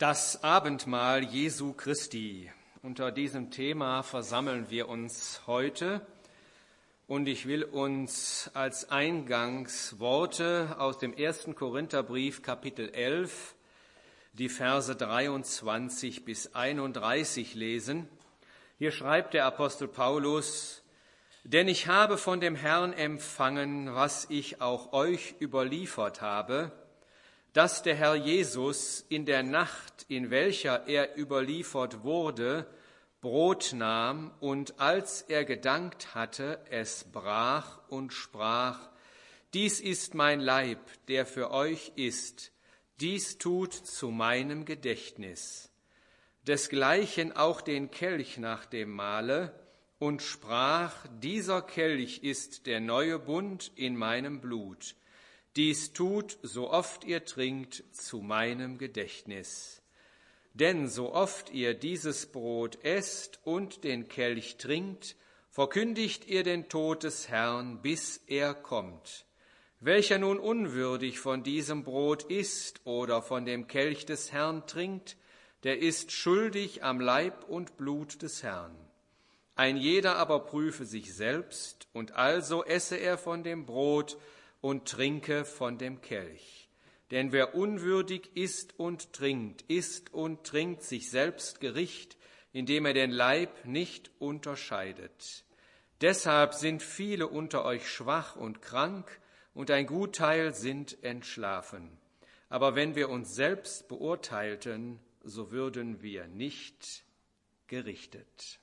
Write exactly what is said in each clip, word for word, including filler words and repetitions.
Das Abendmahl Jesu Christi. Unter diesem Thema versammeln wir uns heute und ich will uns als Eingangsworte aus dem ersten Korintherbrief Kapitel elf die Verse dreiundzwanzig bis einunddreißig lesen. Hier schreibt der Apostel Paulus: Denn ich habe von dem Herrn empfangen, was ich auch euch überliefert habe, dass der Herr Jesus in der Nacht, in welcher er überliefert wurde, Brot nahm und als er gedankt hatte, es brach und sprach: Dies ist mein Leib, der für euch ist, dies tut zu meinem Gedächtnis. Desgleichen auch den Kelch nach dem Mahle und sprach: Dieser Kelch ist der neue Bund in meinem Blut. Dies tut, so oft ihr trinkt, zu meinem Gedächtnis. Denn so oft ihr dieses Brot esst und den Kelch trinkt, verkündigt ihr den Tod des Herrn, bis er kommt. Welcher nun unwürdig von diesem Brot isst oder von dem Kelch des Herrn trinkt, der ist schuldig am Leib und Blut des Herrn. Ein jeder aber prüfe sich selbst, und also esse er von dem Brot und trinke von dem Kelch. Denn wer unwürdig isst und trinkt, isst und trinkt sich selbst Gericht, indem er den Leib nicht unterscheidet. Deshalb sind viele unter euch schwach und krank, und ein Gutteil sind entschlafen. Aber wenn wir uns selbst beurteilten, so würden wir nicht gerichtet.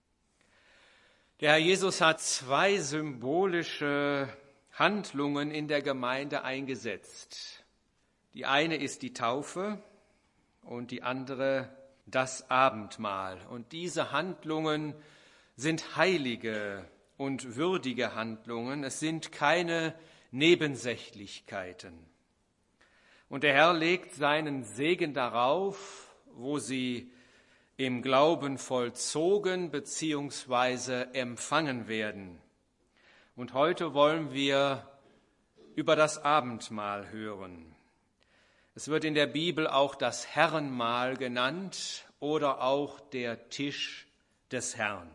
Der Herr Jesus hat zwei symbolische Handlungen in der Gemeinde eingesetzt. Die eine ist die Taufe und die andere das Abendmahl. Und diese Handlungen sind heilige und würdige Handlungen. Es sind keine Nebensächlichkeiten. Und der Herr legt seinen Segen darauf, wo sie im Glauben vollzogen bzw. empfangen werden. Und heute wollen wir über das Abendmahl hören. Es wird in der Bibel auch das Herrenmahl genannt oder auch der Tisch des Herrn.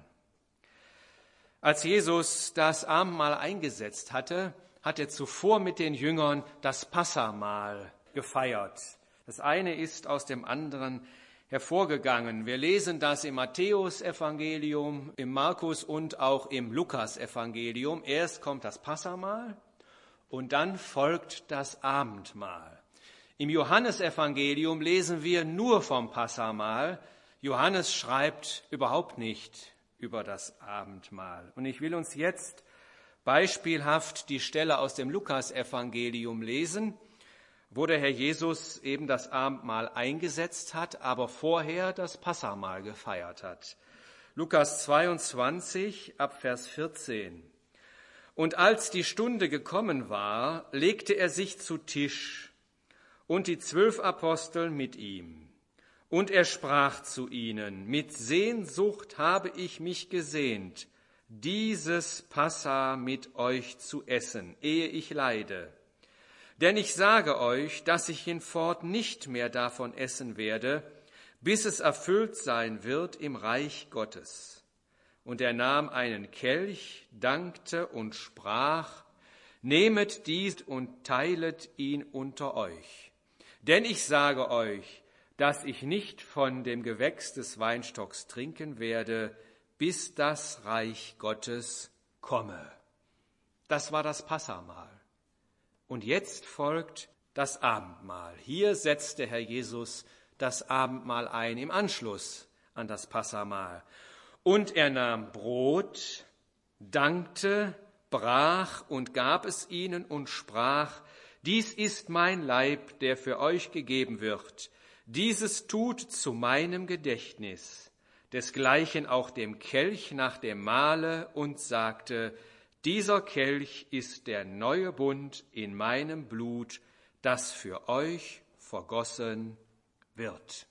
Als Jesus das Abendmahl eingesetzt hatte, hat er zuvor mit den Jüngern das Passahmahl gefeiert. Das eine ist aus dem anderen hervorgegangen. Wir lesen das im Matthäus-Evangelium, im Markus- und auch im Lukas-Evangelium. Erst kommt das Passahmahl und dann folgt das Abendmahl. Im Johannesevangelium lesen wir nur vom Passahmahl. Johannes schreibt überhaupt nicht über das Abendmahl. Und ich will uns jetzt beispielhaft die Stelle aus dem Lukas-Evangelium lesen, wo der Herr Jesus eben das Abendmahl eingesetzt hat, aber vorher das Passahmahl gefeiert hat. Lukas zweiundzwanzig, ab Vers vierzehn. Und als die Stunde gekommen war, legte er sich zu Tisch und die zwölf Apostel mit ihm. Und er sprach zu ihnen: Mit Sehnsucht habe ich mich gesehnt, dieses Passa mit euch zu essen, ehe ich leide. Denn ich sage euch, dass ich hinfort nicht mehr davon essen werde, bis es erfüllt sein wird im Reich Gottes. Und er nahm einen Kelch, dankte und sprach: Nehmet dies und teilet ihn unter euch. Denn ich sage euch, dass ich nicht von dem Gewächs des Weinstocks trinken werde, bis das Reich Gottes komme. Das war das Passahmahl. Und jetzt folgt das Abendmahl. Hier setzt der Herr Jesus das Abendmahl ein, im Anschluss an das Passahmahl. Und er nahm Brot, dankte, brach und gab es ihnen und sprach: Dies ist mein Leib, der für euch gegeben wird. Dieses tut zu meinem Gedächtnis. Desgleichen auch dem Kelch nach dem Mahle und sagte: Dieser Kelch ist der neue Bund in meinem Blut, das für euch vergossen wird.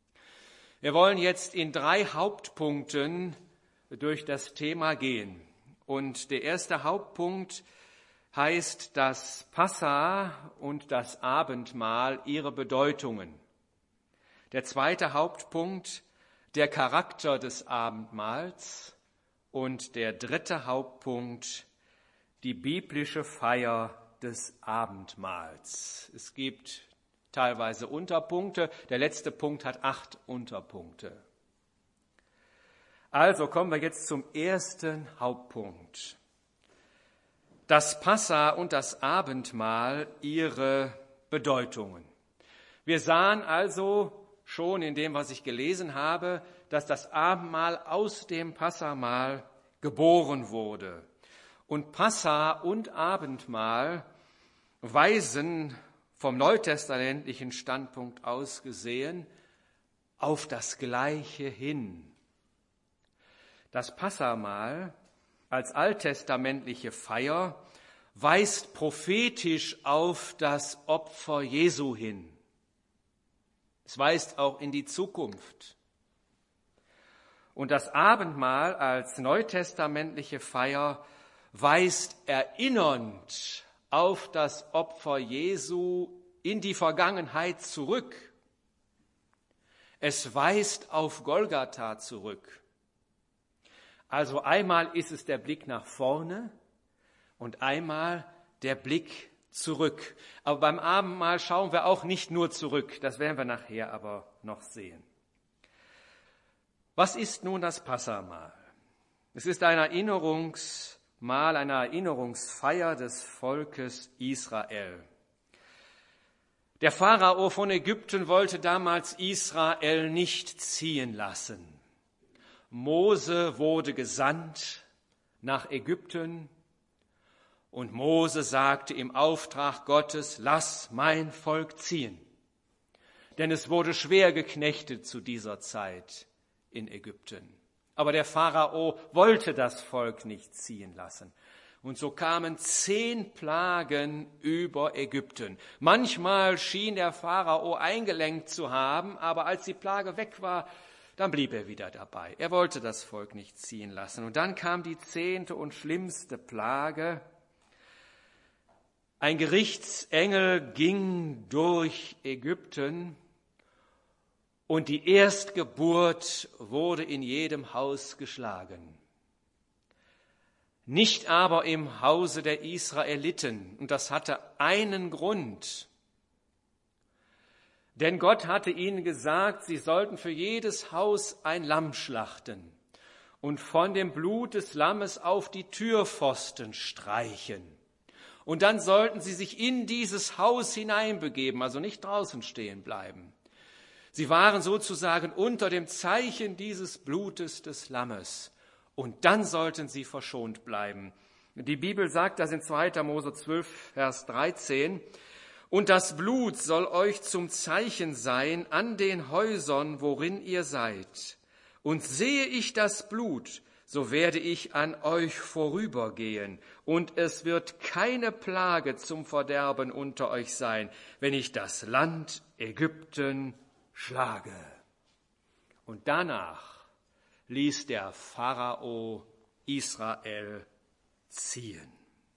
Wir wollen jetzt in drei Hauptpunkten durch das Thema gehen. Und der erste Hauptpunkt heißt das Passa und das Abendmahl, ihre Bedeutungen. Der zweite Hauptpunkt, der Charakter des Abendmahls. Und der dritte Hauptpunkt, die biblische Feier des Abendmahls. Es gibt teilweise Unterpunkte. Der letzte Punkt hat acht Unterpunkte. Also kommen wir jetzt zum ersten Hauptpunkt. Das Passa und das Abendmahl, ihre Bedeutungen. Wir sahen also schon in dem, was ich gelesen habe, dass das Abendmahl aus dem Passamahl geboren wurde. Und Passa und Abendmahl weisen vom neutestamentlichen Standpunkt aus gesehen auf das Gleiche hin. Das Passamahl als alttestamentliche Feier weist prophetisch auf das Opfer Jesu hin. Es weist auch in die Zukunft. Und das Abendmahl als neutestamentliche Feier weist erinnernd auf das Opfer Jesu in die Vergangenheit zurück. Es weist auf Golgatha zurück. Also einmal ist es der Blick nach vorne und einmal der Blick zurück. Aber beim Abendmahl schauen wir auch nicht nur zurück, das werden wir nachher aber noch sehen. Was ist nun das Passamahl? Es ist ein Erinnerungsmahl, eine Erinnerungsfeier des Volkes Israel. Der Pharao von Ägypten wollte damals Israel nicht ziehen lassen. Mose wurde gesandt nach Ägypten und Mose sagte im Auftrag Gottes, lass mein Volk ziehen. Denn es wurde schwer geknechtet zu dieser Zeit in Ägypten. Aber der Pharao wollte das Volk nicht ziehen lassen. Und so kamen zehn Plagen über Ägypten. Manchmal schien der Pharao eingelenkt zu haben, aber als die Plage weg war, dann blieb er wieder dabei. Er wollte das Volk nicht ziehen lassen. Und dann kam die zehnte und schlimmste Plage. Ein Gerichtsengel ging durch Ägypten und die Erstgeburt wurde in jedem Haus geschlagen. Nicht aber im Hause der Israeliten. Und das hatte einen Grund. Denn Gott hatte ihnen gesagt, sie sollten für jedes Haus ein Lamm schlachten und von dem Blut des Lammes auf die Türpfosten streichen. Und dann sollten sie sich in dieses Haus hineinbegeben, also nicht draußen stehen bleiben. Sie waren sozusagen unter dem Zeichen dieses Blutes des Lammes. Und dann sollten sie verschont bleiben. Die Bibel sagt das in zweiter Mose zwölf, Vers dreizehn. Und das Blut soll euch zum Zeichen sein an den Häusern, worin ihr seid. Und sehe ich das Blut, so werde ich an euch vorübergehen. Und es wird keine Plage zum Verderben unter euch sein, wenn ich das Land Ägypten schlage. Und danach ließ der Pharao Israel ziehen.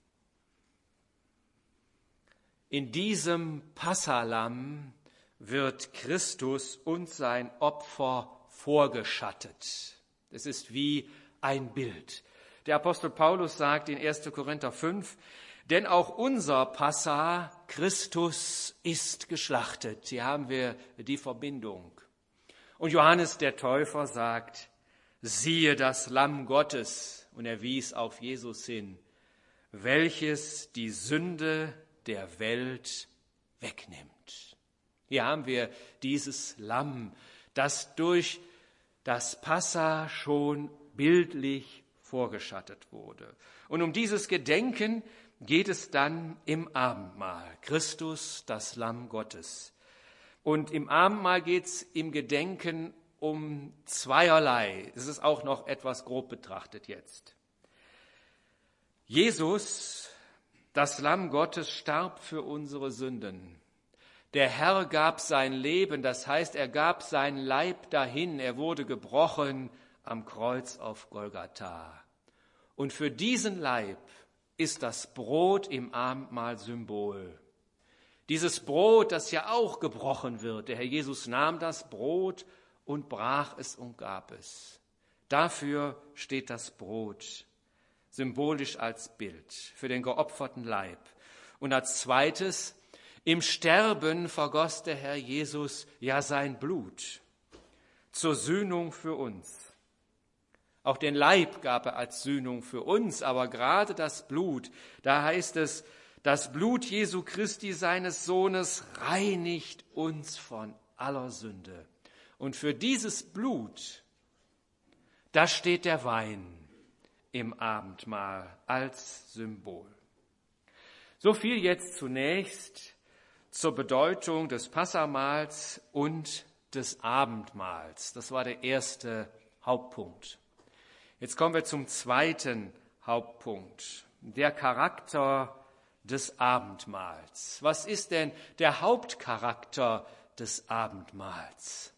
In diesem Passalamm wird Christus und sein Opfer vorgeschattet. Es ist wie ein Bild. Der Apostel Paulus sagt in erster Korinther fünf, denn auch unser Passa, Christus, ist geschlachtet. Hier haben wir die Verbindung. Und Johannes der Täufer sagt, siehe das Lamm Gottes, und er wies auf Jesus hin, welches die Sünde der Welt wegnimmt. Hier haben wir dieses Lamm, das durch das Passa schon bildlich vorgeschattet wurde. Und um dieses Gedenken geht es dann im Abendmahl. Christus, das Lamm Gottes. Und im Abendmahl geht es im Gedenken um zweierlei. Es ist auch noch etwas grob betrachtet jetzt. Jesus, das Lamm Gottes, starb für unsere Sünden. Der Herr gab sein Leben, das heißt, er gab sein Leib dahin. Er wurde gebrochen am Kreuz auf Golgatha. Und für diesen Leib ist das Brot im Abendmahl Symbol. Dieses Brot, das ja auch gebrochen wird. Der Herr Jesus nahm das Brot und brach es und gab es. Dafür steht das Brot, symbolisch als Bild für den geopferten Leib. Und als zweites, im Sterben vergoss der Herr Jesus ja sein Blut zur Sühnung für uns. Auch den Leib gab er als Sühnung für uns, aber gerade das Blut, da heißt es, das Blut Jesu Christi, seines Sohnes, reinigt uns von aller Sünde. Und für dieses Blut, da steht der Wein im Abendmahl als Symbol. So viel jetzt zunächst zur Bedeutung des Passamahls und des Abendmahls. Das war der erste Hauptpunkt. Jetzt kommen wir zum zweiten Hauptpunkt, der Charakter des Abendmahls. Was ist denn der Hauptcharakter des Abendmahls?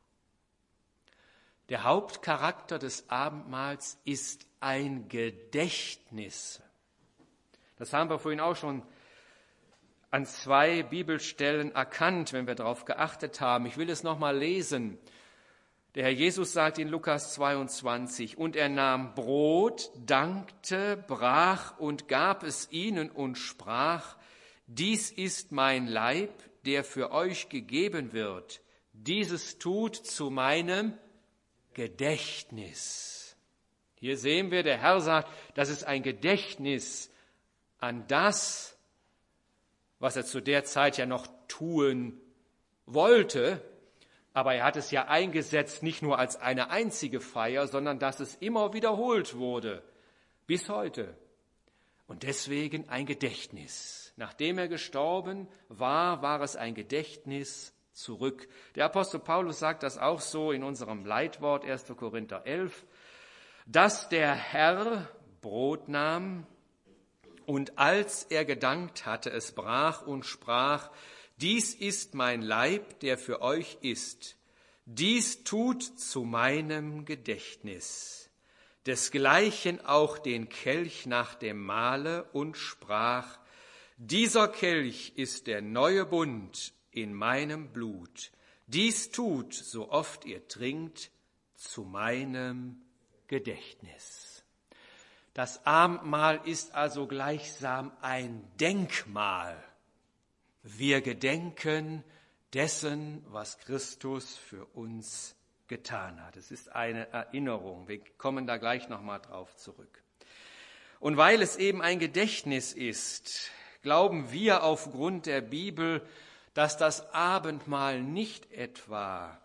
Der Hauptcharakter des Abendmahls ist ein Gedächtnis. Das haben wir vorhin auch schon an zwei Bibelstellen erkannt, wenn wir darauf geachtet haben. Ich will es nochmal lesen. Der Herr Jesus sagt in Lukas zweiundzwanzig, und er nahm Brot, dankte, brach und gab es ihnen und sprach, dies ist mein Leib, der für euch gegeben wird. Dieses tut zu meinem Gedächtnis. Hier sehen wir, der Herr sagt, das ist ein Gedächtnis an das, was er zu der Zeit ja noch tun wollte. Aber er hat es ja eingesetzt, nicht nur als eine einzige Feier, sondern dass es immer wiederholt wurde, bis heute. Und deswegen ein Gedächtnis. Nachdem er gestorben war, war es ein Gedächtnis zurück. Der Apostel Paulus sagt das auch so in unserem Leitwort, erster Korinther elf, dass der Herr Brot nahm und als er gedankt hatte, es brach und sprach, dies ist mein Leib, der für euch ist. Dies tut zu meinem Gedächtnis. Desgleichen auch den Kelch nach dem Mahle und sprach, dieser Kelch ist der neue Bund in meinem Blut. Dies tut, so oft ihr trinkt, zu meinem Gedächtnis. Das Abendmahl ist also gleichsam ein Denkmal. Wir gedenken dessen, was Christus für uns getan hat. Es ist eine Erinnerung. Wir kommen da gleich nochmal drauf zurück. Und weil es eben ein Gedächtnis ist, glauben wir aufgrund der Bibel, dass das Abendmahl nicht etwa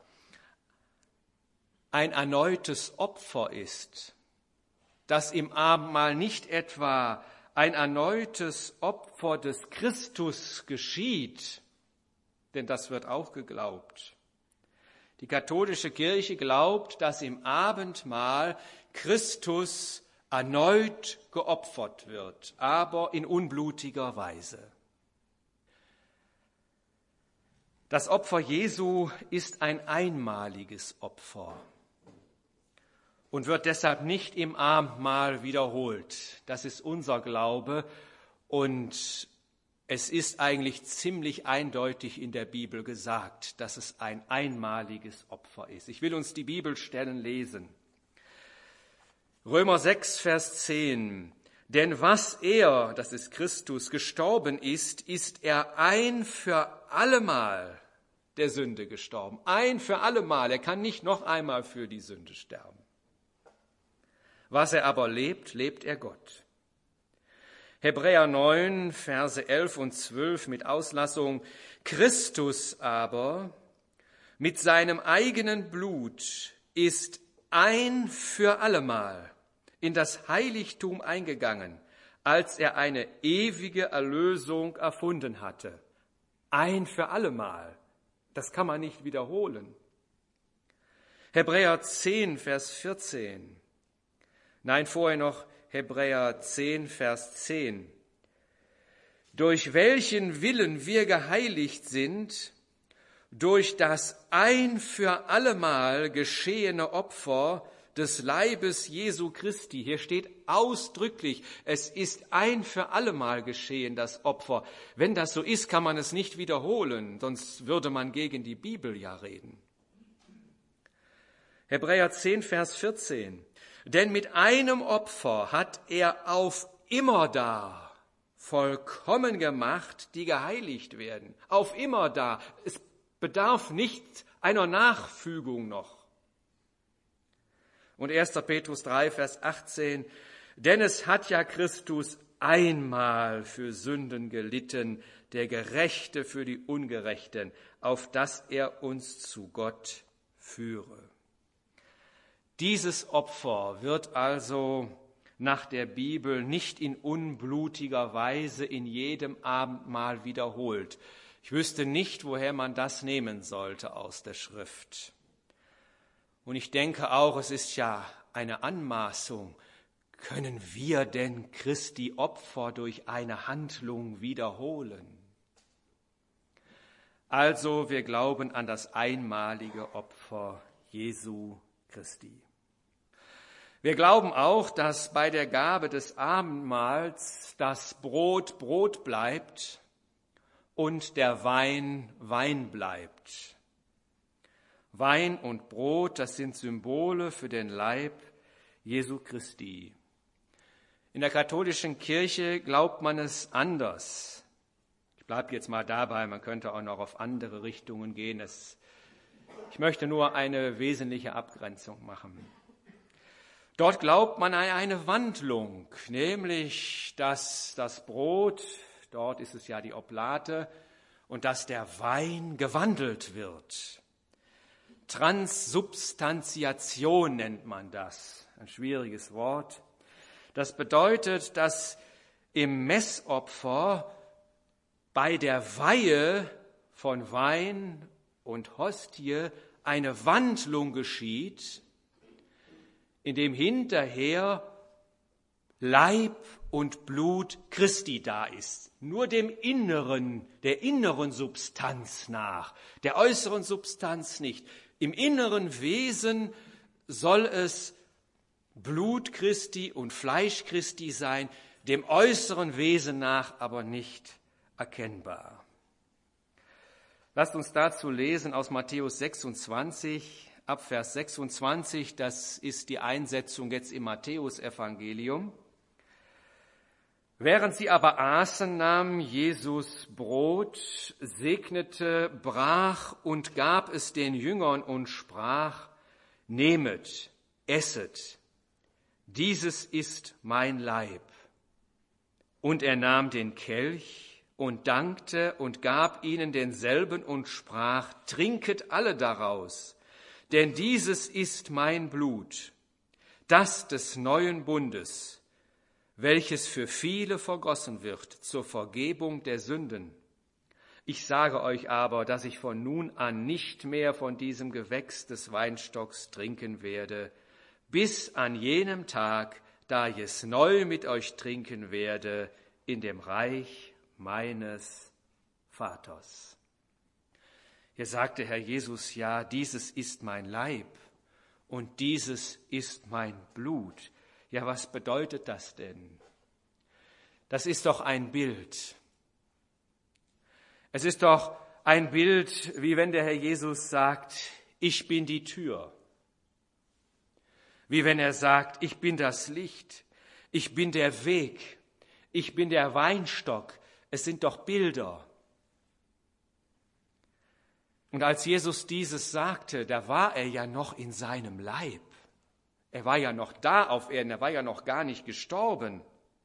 ein erneutes Opfer ist, dass im Abendmahl nicht etwa ein erneutes Opfer des Christus geschieht, denn das wird auch geglaubt. Die katholische Kirche glaubt, dass im Abendmahl Christus erneut geopfert wird, aber in unblutiger Weise. Das Opfer Jesu ist ein einmaliges Opfer und wird deshalb nicht im Abendmahl wiederholt. Das ist unser Glaube und es ist eigentlich ziemlich eindeutig in der Bibel gesagt, dass es ein einmaliges Opfer ist. Ich will uns die Bibelstellen lesen. Römer sechs, Vers zehn. Denn was er, das ist Christus, gestorben ist, ist er ein für allemal der Sünde gestorben. Ein für allemal. Er kann nicht noch einmal für die Sünde sterben. Was er aber lebt, lebt er Gott. Hebräer neun, Verse elf und zwölf mit Auslassung. Christus aber mit seinem eigenen Blut ist ein für allemal in das Heiligtum eingegangen, als er eine ewige Erlösung erfunden hatte. Ein für allemal. Das kann man nicht wiederholen. Hebräer zehn, Vers vierzehn. Nein, vorher noch Hebräer zehn, Vers zehn. Durch welchen Willen wir geheiligt sind, durch das ein für allemal geschehene Opfer des Leibes Jesu Christi. Hier steht ausdrücklich, es ist ein für allemal geschehen, das Opfer. Wenn das so ist, kann man es nicht wiederholen, sonst würde man gegen die Bibel ja reden. Hebräer zehn, Vers vierzehn. Denn mit einem Opfer hat er auf immerdar vollkommen gemacht, die geheiligt werden. Auf immerdar. Es bedarf nicht einer Nachfügung noch. Und erster Petrus drei, Vers achtzehn. Denn es hat ja Christus einmal für Sünden gelitten, der Gerechte für die Ungerechten, auf dass er uns zu Gott führe. Dieses Opfer wird also nach der Bibel nicht in unblutiger Weise in jedem Abendmahl wiederholt. Ich wüsste nicht, woher man das nehmen sollte aus der Schrift. Und ich denke auch, es ist ja eine Anmaßung. Können wir denn Christi Opfer durch eine Handlung wiederholen? Also, wir glauben an das einmalige Opfer Jesu Christi. Wir glauben auch, dass bei der Gabe des Abendmahls das Brot Brot bleibt und der Wein Wein bleibt. Wein und Brot, das sind Symbole für den Leib Jesu Christi. In der katholischen Kirche glaubt man es anders. Ich bleibe jetzt mal dabei, man könnte auch noch auf andere Richtungen gehen. Es, ich möchte nur eine wesentliche Abgrenzung machen. Dort glaubt man an eine Wandlung, nämlich, dass das Brot, dort ist es ja die Oblate, und dass der Wein gewandelt wird. Transsubstantiation nennt man das, ein schwieriges Wort. Das bedeutet, dass im Messopfer bei der Weihe von Wein und Hostie eine Wandlung geschieht, in dem hinterher Leib und Blut Christi da ist. Nur dem Inneren, der inneren Substanz nach, der äußeren Substanz nicht. Im inneren Wesen soll es Blut Christi und Fleisch Christi sein, dem äußeren Wesen nach aber nicht erkennbar. Lasst uns dazu lesen aus Matthäus sechsundzwanzig, ab Vers sechsundzwanzig, das ist die Einsetzung jetzt im Matthäusevangelium. Während sie aber aßen, nahm Jesus Brot, segnete, brach und gab es den Jüngern und sprach: Nehmet, esset, dieses ist mein Leib. Und er nahm den Kelch und dankte und gab ihnen denselben und sprach: Trinket alle daraus, denn dieses ist mein Blut, das des neuen Bundes, welches für viele vergossen wird zur Vergebung der Sünden. Ich sage euch aber, dass ich von nun an nicht mehr von diesem Gewächs des Weinstocks trinken werde, bis an jenem Tag, da ich es neu mit euch trinken werde in dem Reich meines Vaters. Hier sagte Herr Jesus, ja, dieses ist mein Leib und dieses ist mein Blut. Ja, was bedeutet das denn? Das ist doch ein Bild. Es ist doch ein Bild, wie wenn der Herr Jesus sagt, ich bin die Tür. Wie wenn er sagt, ich bin das Licht, ich bin der Weg, ich bin der Weinstock. Es sind doch Bilder. Und als Jesus dieses sagte, da war er ja noch in seinem Leib. Er war ja noch da auf Erden, er war ja noch gar nicht gestorben.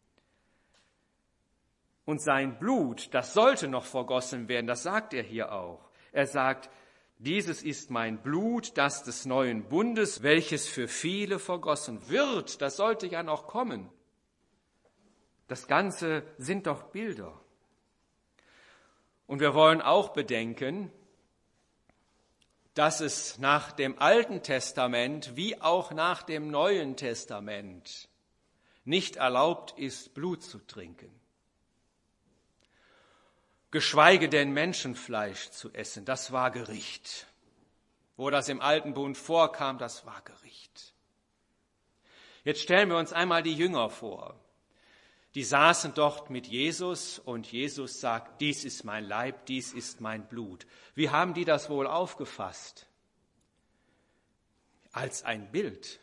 Und sein Blut, das sollte noch vergossen werden, das sagt er hier auch. Er sagt, dieses ist mein Blut, das des neuen Bundes, welches für viele vergossen wird. Das sollte ja noch kommen. Das Ganze sind doch Bilder. Und wir wollen auch bedenken, dass es nach dem Alten Testament wie auch nach dem Neuen Testament nicht erlaubt ist, Blut zu trinken. Geschweige denn Menschenfleisch zu essen, das war Gericht. Wo das im Alten Bund vorkam, das war Gericht. Jetzt stellen wir uns einmal die Jünger vor. Die saßen dort mit Jesus und Jesus sagt, dies ist mein Leib, dies ist mein Blut. Wie haben die das wohl aufgefasst? Als ein Bild.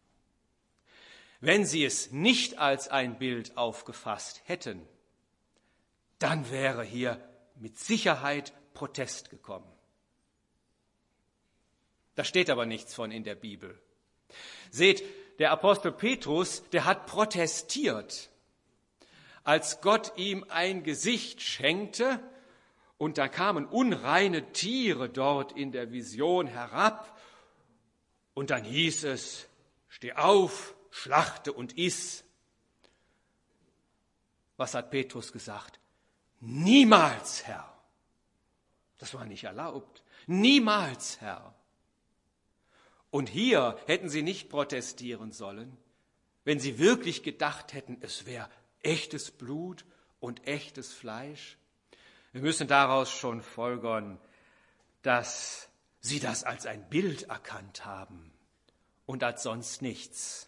Wenn sie es nicht als ein Bild aufgefasst hätten, dann wäre hier mit Sicherheit Protest gekommen. Da steht aber nichts von in der Bibel. Seht, der Apostel Petrus, der hat protestiert, als Gott ihm ein Gesicht schenkte und da kamen unreine Tiere dort in der Vision herab und dann hieß es, steh auf, schlachte und iss. Was hat Petrus gesagt? Niemals, Herr. Das war nicht erlaubt. Niemals, Herr. Und hier hätten sie nicht protestieren sollen, wenn sie wirklich gedacht hätten, es wäre echtes Blut und echtes Fleisch. Wir müssen daraus schon folgern, dass sie das als ein Bild erkannt haben und als sonst nichts.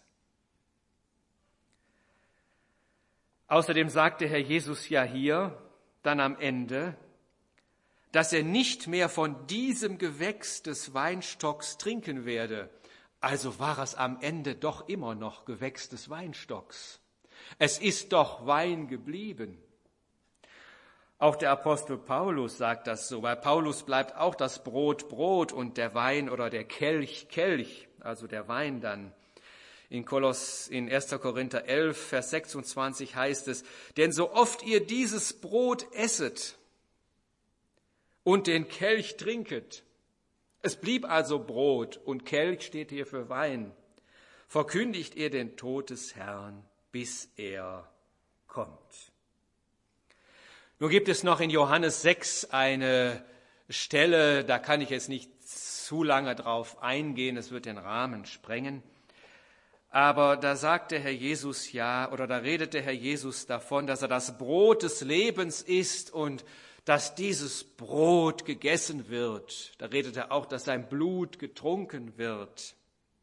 Außerdem sagte Herr Jesus ja hier dann am Ende, dass er nicht mehr von diesem Gewächs des Weinstocks trinken werde. Also war es am Ende doch immer noch Gewächs des Weinstocks. Es ist doch Wein geblieben. Auch der Apostel Paulus sagt das so. Bei Paulus bleibt auch das Brot Brot und der Wein oder der Kelch Kelch, also der Wein dann. In Koloss, in erster Korinther elf, Vers sechsundzwanzig heißt es, denn so oft ihr dieses Brot esset und den Kelch trinket, es blieb also Brot und Kelch steht hier für Wein, verkündigt ihr den Tod des Herrn, bis er kommt. Nun gibt es noch in Johannes sechs eine Stelle, da kann ich jetzt nicht zu lange drauf eingehen, es wird den Rahmen sprengen. Aber da sagt der Herr Jesus ja, oder da redet der Herr Jesus davon, dass er das Brot des Lebens ist und dass dieses Brot gegessen wird. Da redet er auch, dass sein Blut getrunken wird.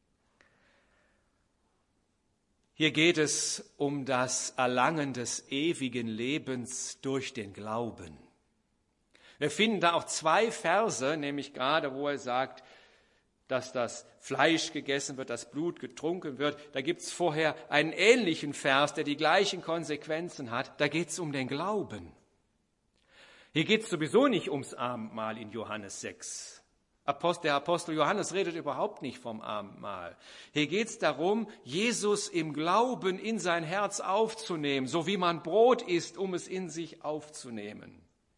Hier geht es um das Erlangen des ewigen Lebens durch den Glauben. Wir finden da auch zwei Verse, nämlich gerade, wo er sagt, dass das Fleisch gegessen wird, das Blut getrunken wird. Da gibt es vorher einen ähnlichen Vers, der die gleichen Konsequenzen hat. Da geht es um den Glauben. Hier geht es sowieso nicht ums Abendmahl in Johannes sechs. Der Apostel Johannes redet überhaupt nicht vom Abendmahl. Hier geht es darum, Jesus im Glauben in sein Herz aufzunehmen, so wie man Brot isst, um es in sich aufzunehmen.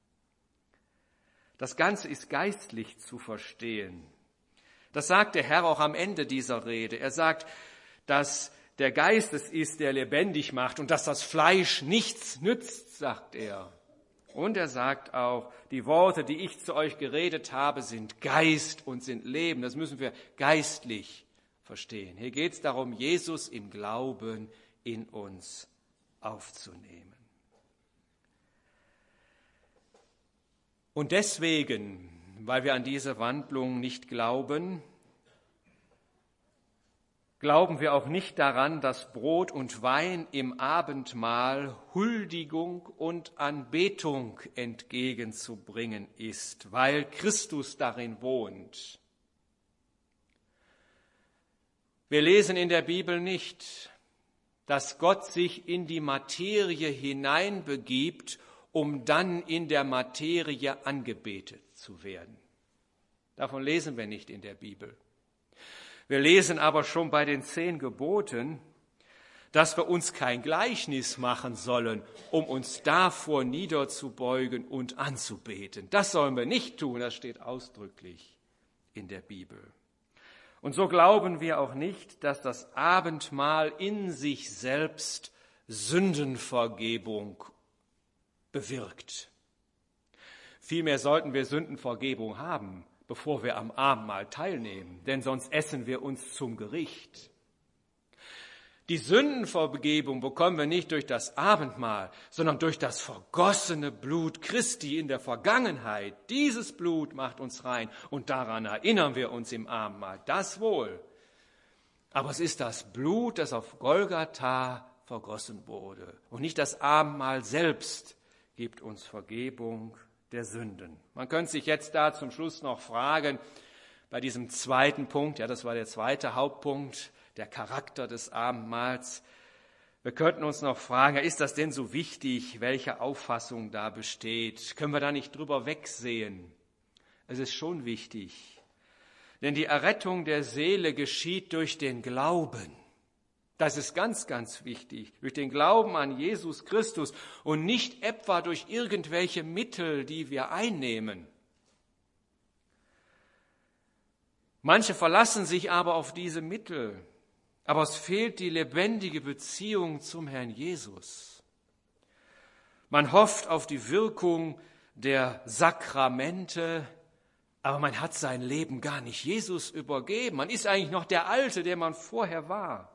Das Ganze ist geistlich zu verstehen. Das sagt der Herr auch am Ende dieser Rede. Er sagt, dass der Geist es ist, der lebendig macht und dass das Fleisch nichts nützt, sagt er. Und er sagt auch, die Worte, die ich zu euch geredet habe, sind Geist und sind Leben. Das müssen wir geistlich verstehen. Hier geht es darum, Jesus im Glauben in uns aufzunehmen. Und deswegen, weil wir an diese Wandlung nicht glauben, glauben wir auch nicht daran, dass Brot und Wein im Abendmahl Huldigung und Anbetung entgegenzubringen ist, weil Christus darin wohnt. Wir lesen in der Bibel nicht, dass Gott sich in die Materie hineinbegibt, um dann in der Materie angebetet zu werden. Davon lesen wir nicht in der Bibel. Wir lesen aber schon bei den zehn Geboten, dass wir uns kein Gleichnis machen sollen, um uns davor niederzubeugen und anzubeten. Das sollen wir nicht tun, das steht ausdrücklich in der Bibel. Und so glauben wir auch nicht, dass das Abendmahl in sich selbst Sündenvergebung bewirkt. Vielmehr sollten wir Sündenvergebung haben, bevor wir am Abendmahl teilnehmen, denn sonst essen wir uns zum Gericht. Die Sündenvergebung bekommen wir nicht durch das Abendmahl, sondern durch das vergossene Blut Christi in der Vergangenheit. Dieses Blut macht uns rein und daran erinnern wir uns im Abendmahl, das wohl. Aber es ist das Blut, das auf Golgatha vergossen wurde. Und nicht das Abendmahl selbst gibt uns Vergebung der Sünden. Man könnte sich jetzt da zum Schluss noch fragen, bei diesem zweiten Punkt, ja, das war der zweite Hauptpunkt, der Charakter des Abendmahls. Wir könnten uns noch fragen, ist das denn so wichtig, welche Auffassung da besteht? Können wir da nicht drüber wegsehen? Es ist schon wichtig, denn die Errettung der Seele geschieht durch den Glauben. Das ist ganz, ganz wichtig, durch den Glauben an Jesus Christus und nicht etwa durch irgendwelche Mittel, die wir einnehmen. Manche verlassen sich aber auf diese Mittel, aber es fehlt die lebendige Beziehung zum Herrn Jesus. Man hofft auf die Wirkung der Sakramente, aber man hat sein Leben gar nicht Jesus übergeben. Man ist eigentlich noch der Alte, der man vorher war.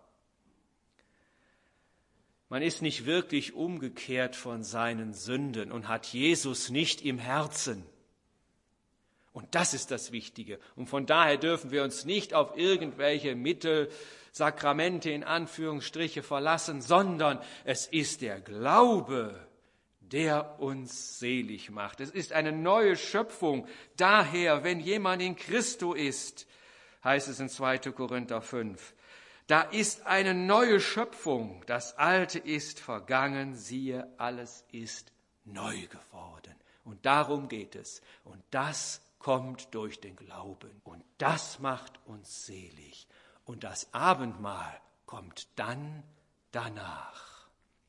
Man ist nicht wirklich umgekehrt von seinen Sünden und hat Jesus nicht im Herzen. Und das ist das Wichtige. Und von daher dürfen wir uns nicht auf irgendwelche Mittel, Sakramente in Anführungsstriche verlassen, sondern es ist der Glaube, der uns selig macht. Es ist eine neue Schöpfung. Daher, wenn jemand in Christo ist, heißt es in zweiter Korinther fünf, da ist eine neue Schöpfung. Das Alte ist vergangen, siehe, alles ist neu geworden. Und darum geht es. Und das kommt durch den Glauben. Und das macht uns selig. Und das Abendmahl kommt dann danach.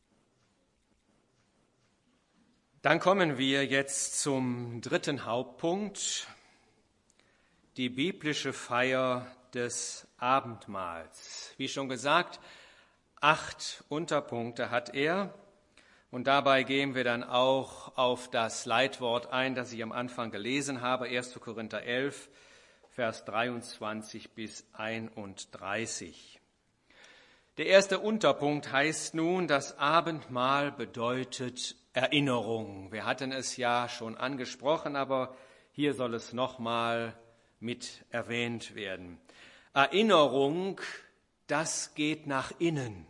Dann kommen wir jetzt zum dritten Hauptpunkt, die biblische Feier des Abendmahls. Wie schon gesagt, acht Unterpunkte hat er. Und dabei gehen wir dann auch auf das Leitwort ein, das ich am Anfang gelesen habe, erster Korinther elf, Vers dreiundzwanzig bis einunddreißig. Der erste Unterpunkt heißt nun, das Abendmahl bedeutet Erinnerung. Wir hatten es ja schon angesprochen, aber hier soll es nochmal mit erwähnt werden. Erinnerung, das geht nach innen.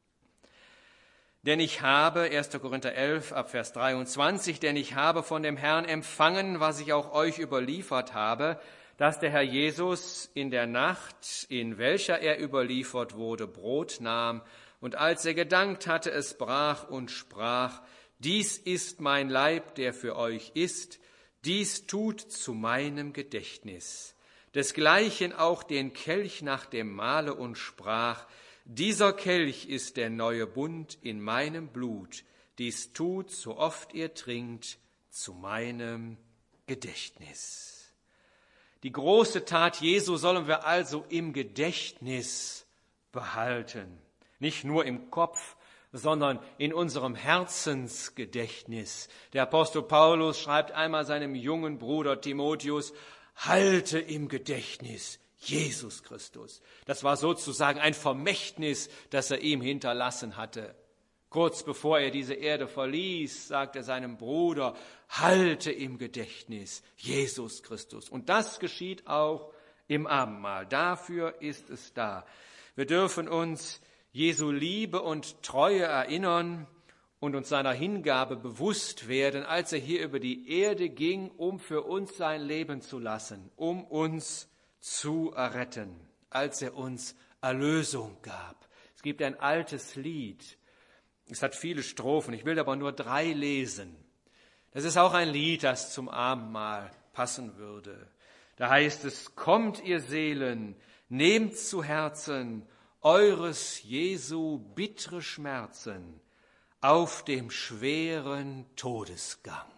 Denn ich habe, erster Korinther elf, ab Vers dreiundzwanzig, denn ich habe von dem Herrn empfangen, was ich auch euch überliefert habe, dass der Herr Jesus in der Nacht, in welcher er überliefert wurde, Brot nahm und als er gedankt hatte, es brach und sprach, dies ist mein Leib, der für euch ist, dies tut zu meinem Gedächtnis. Desgleichen auch den Kelch nach dem Mahle und sprach, dieser Kelch ist der neue Bund in meinem Blut, dies tut, so oft ihr trinkt, zu meinem Gedächtnis. Die große Tat Jesu sollen wir also im Gedächtnis behalten. Nicht nur im Kopf, sondern in unserem Herzensgedächtnis. Der Apostel Paulus schreibt einmal seinem jungen Bruder Timotheus, halte im Gedächtnis Jesus Christus. Das war sozusagen ein Vermächtnis, das er ihm hinterlassen hatte. Kurz bevor er diese Erde verließ, sagte er seinem Bruder, halte im Gedächtnis Jesus Christus. Und das geschieht auch im Abendmahl. Dafür ist es da. Wir dürfen uns Jesu Liebe und Treue erinnern und uns seiner Hingabe bewusst werden, als er hier über die Erde ging, um für uns sein Leben zu lassen, um uns zu erretten, als er uns Erlösung gab. Es gibt ein altes Lied, es hat viele Strophen, ich will aber nur drei lesen. Das ist auch ein Lied, das zum Abendmahl passen würde. Da heißt es, kommt ihr Seelen, nehmt zu Herzen eures Jesu bittere Schmerzen auf dem schweren Todesgang.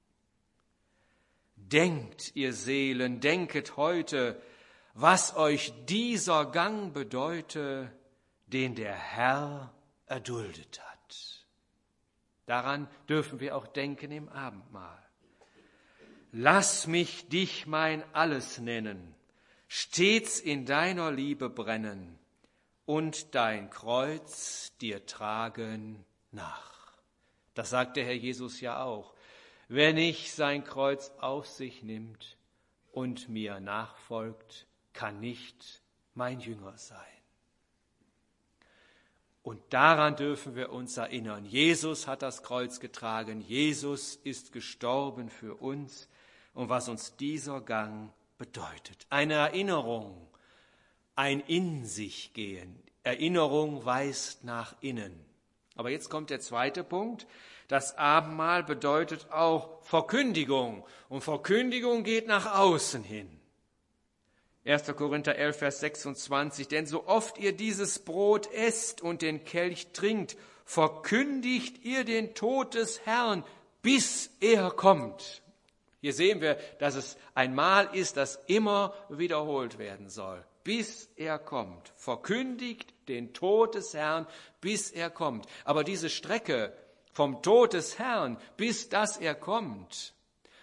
Denkt, ihr Seelen, denket heute, was euch dieser Gang bedeute, den der Herr erduldet hat. Daran dürfen wir auch denken im Abendmahl. Lass mich dich mein Alles nennen, stets in deiner Liebe brennen und dein Kreuz dir tragen nach. Das sagt der Herr Jesus ja auch. Wer nicht sein Kreuz auf sich nimmt und mir nachfolgt, kann nicht mein Jünger sein. Und daran dürfen wir uns erinnern. Jesus hat das Kreuz getragen. Jesus ist gestorben für uns. Und was uns dieser Gang bedeutet. Eine Erinnerung, ein In sich gehen. Erinnerung weist nach innen. Aber jetzt kommt der zweite Punkt. Das Abendmahl bedeutet auch Verkündigung. Und Verkündigung geht nach außen hin. erster Korinther elf, Vers sechsundzwanzig. Denn so oft ihr dieses Brot esst und den Kelch trinkt, verkündigt ihr den Tod des Herrn, bis er kommt. Hier sehen wir, dass es ein Mahl ist, das immer wiederholt werden soll. Bis er kommt. Verkündigt den Tod des Herrn, bis er kommt. Aber diese Strecke vom Tod des Herrn, bis dass er kommt,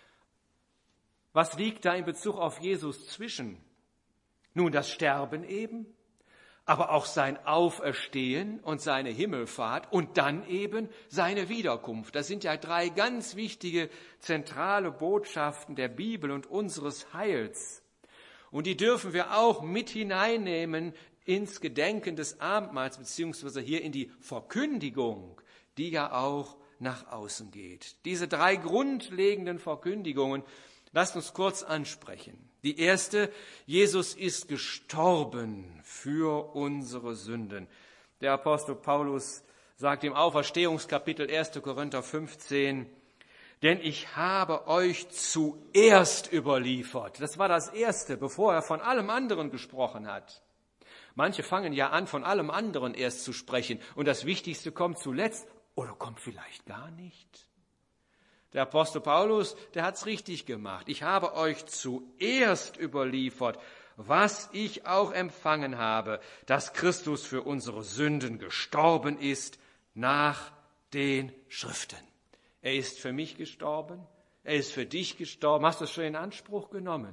was liegt da in Bezug auf Jesus zwischen? Nun, das Sterben eben, aber auch sein Auferstehen und seine Himmelfahrt und dann eben seine Wiederkunft. Das sind ja drei ganz wichtige zentrale Botschaften der Bibel und unseres Heils. Und die dürfen wir auch mit hineinnehmen ins Gedenken des Abendmahls, beziehungsweise hier in die Verkündigung, die ja auch nach außen geht. Diese drei grundlegenden Verkündigungen, lasst uns kurz ansprechen. Die erste, Jesus ist gestorben für unsere Sünden. Der Apostel Paulus sagt im Auferstehungskapitel erster Korinther fünfzehn, denn ich habe euch zuerst überliefert. Das war das Erste, bevor er von allem anderen gesprochen hat. Manche fangen ja an, von allem anderen erst zu sprechen und das Wichtigste kommt zuletzt oder kommt vielleicht gar nicht. Der Apostel Paulus, der hat's richtig gemacht. Ich habe euch zuerst überliefert, was ich auch empfangen habe, dass Christus für unsere Sünden gestorben ist nach den Schriften. Er ist für mich gestorben, er ist für dich gestorben. Hast du es schon in Anspruch genommen?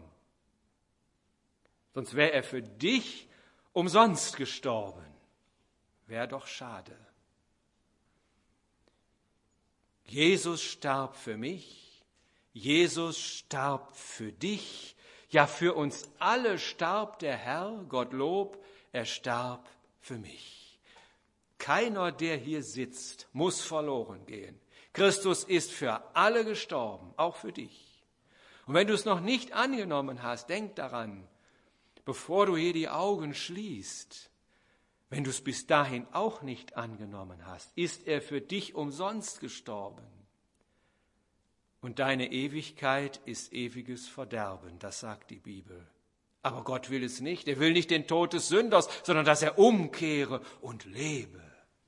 Sonst wäre er für dich umsonst gestorben. Wäre doch schade. Jesus starb für mich, Jesus starb für dich, ja für uns alle starb der Herr, Gottlob, er starb für mich. Keiner, der hier sitzt, muss verloren gehen. Christus ist für alle gestorben, auch für dich. Und wenn du es noch nicht angenommen hast, denk daran, bevor du hier die Augen schließt, wenn du es bis dahin auch nicht angenommen hast, ist er für dich umsonst gestorben. Und deine Ewigkeit ist ewiges Verderben, das sagt die Bibel. Aber Gott will es nicht. Er will nicht den Tod des Sünders, sondern dass er umkehre und lebe.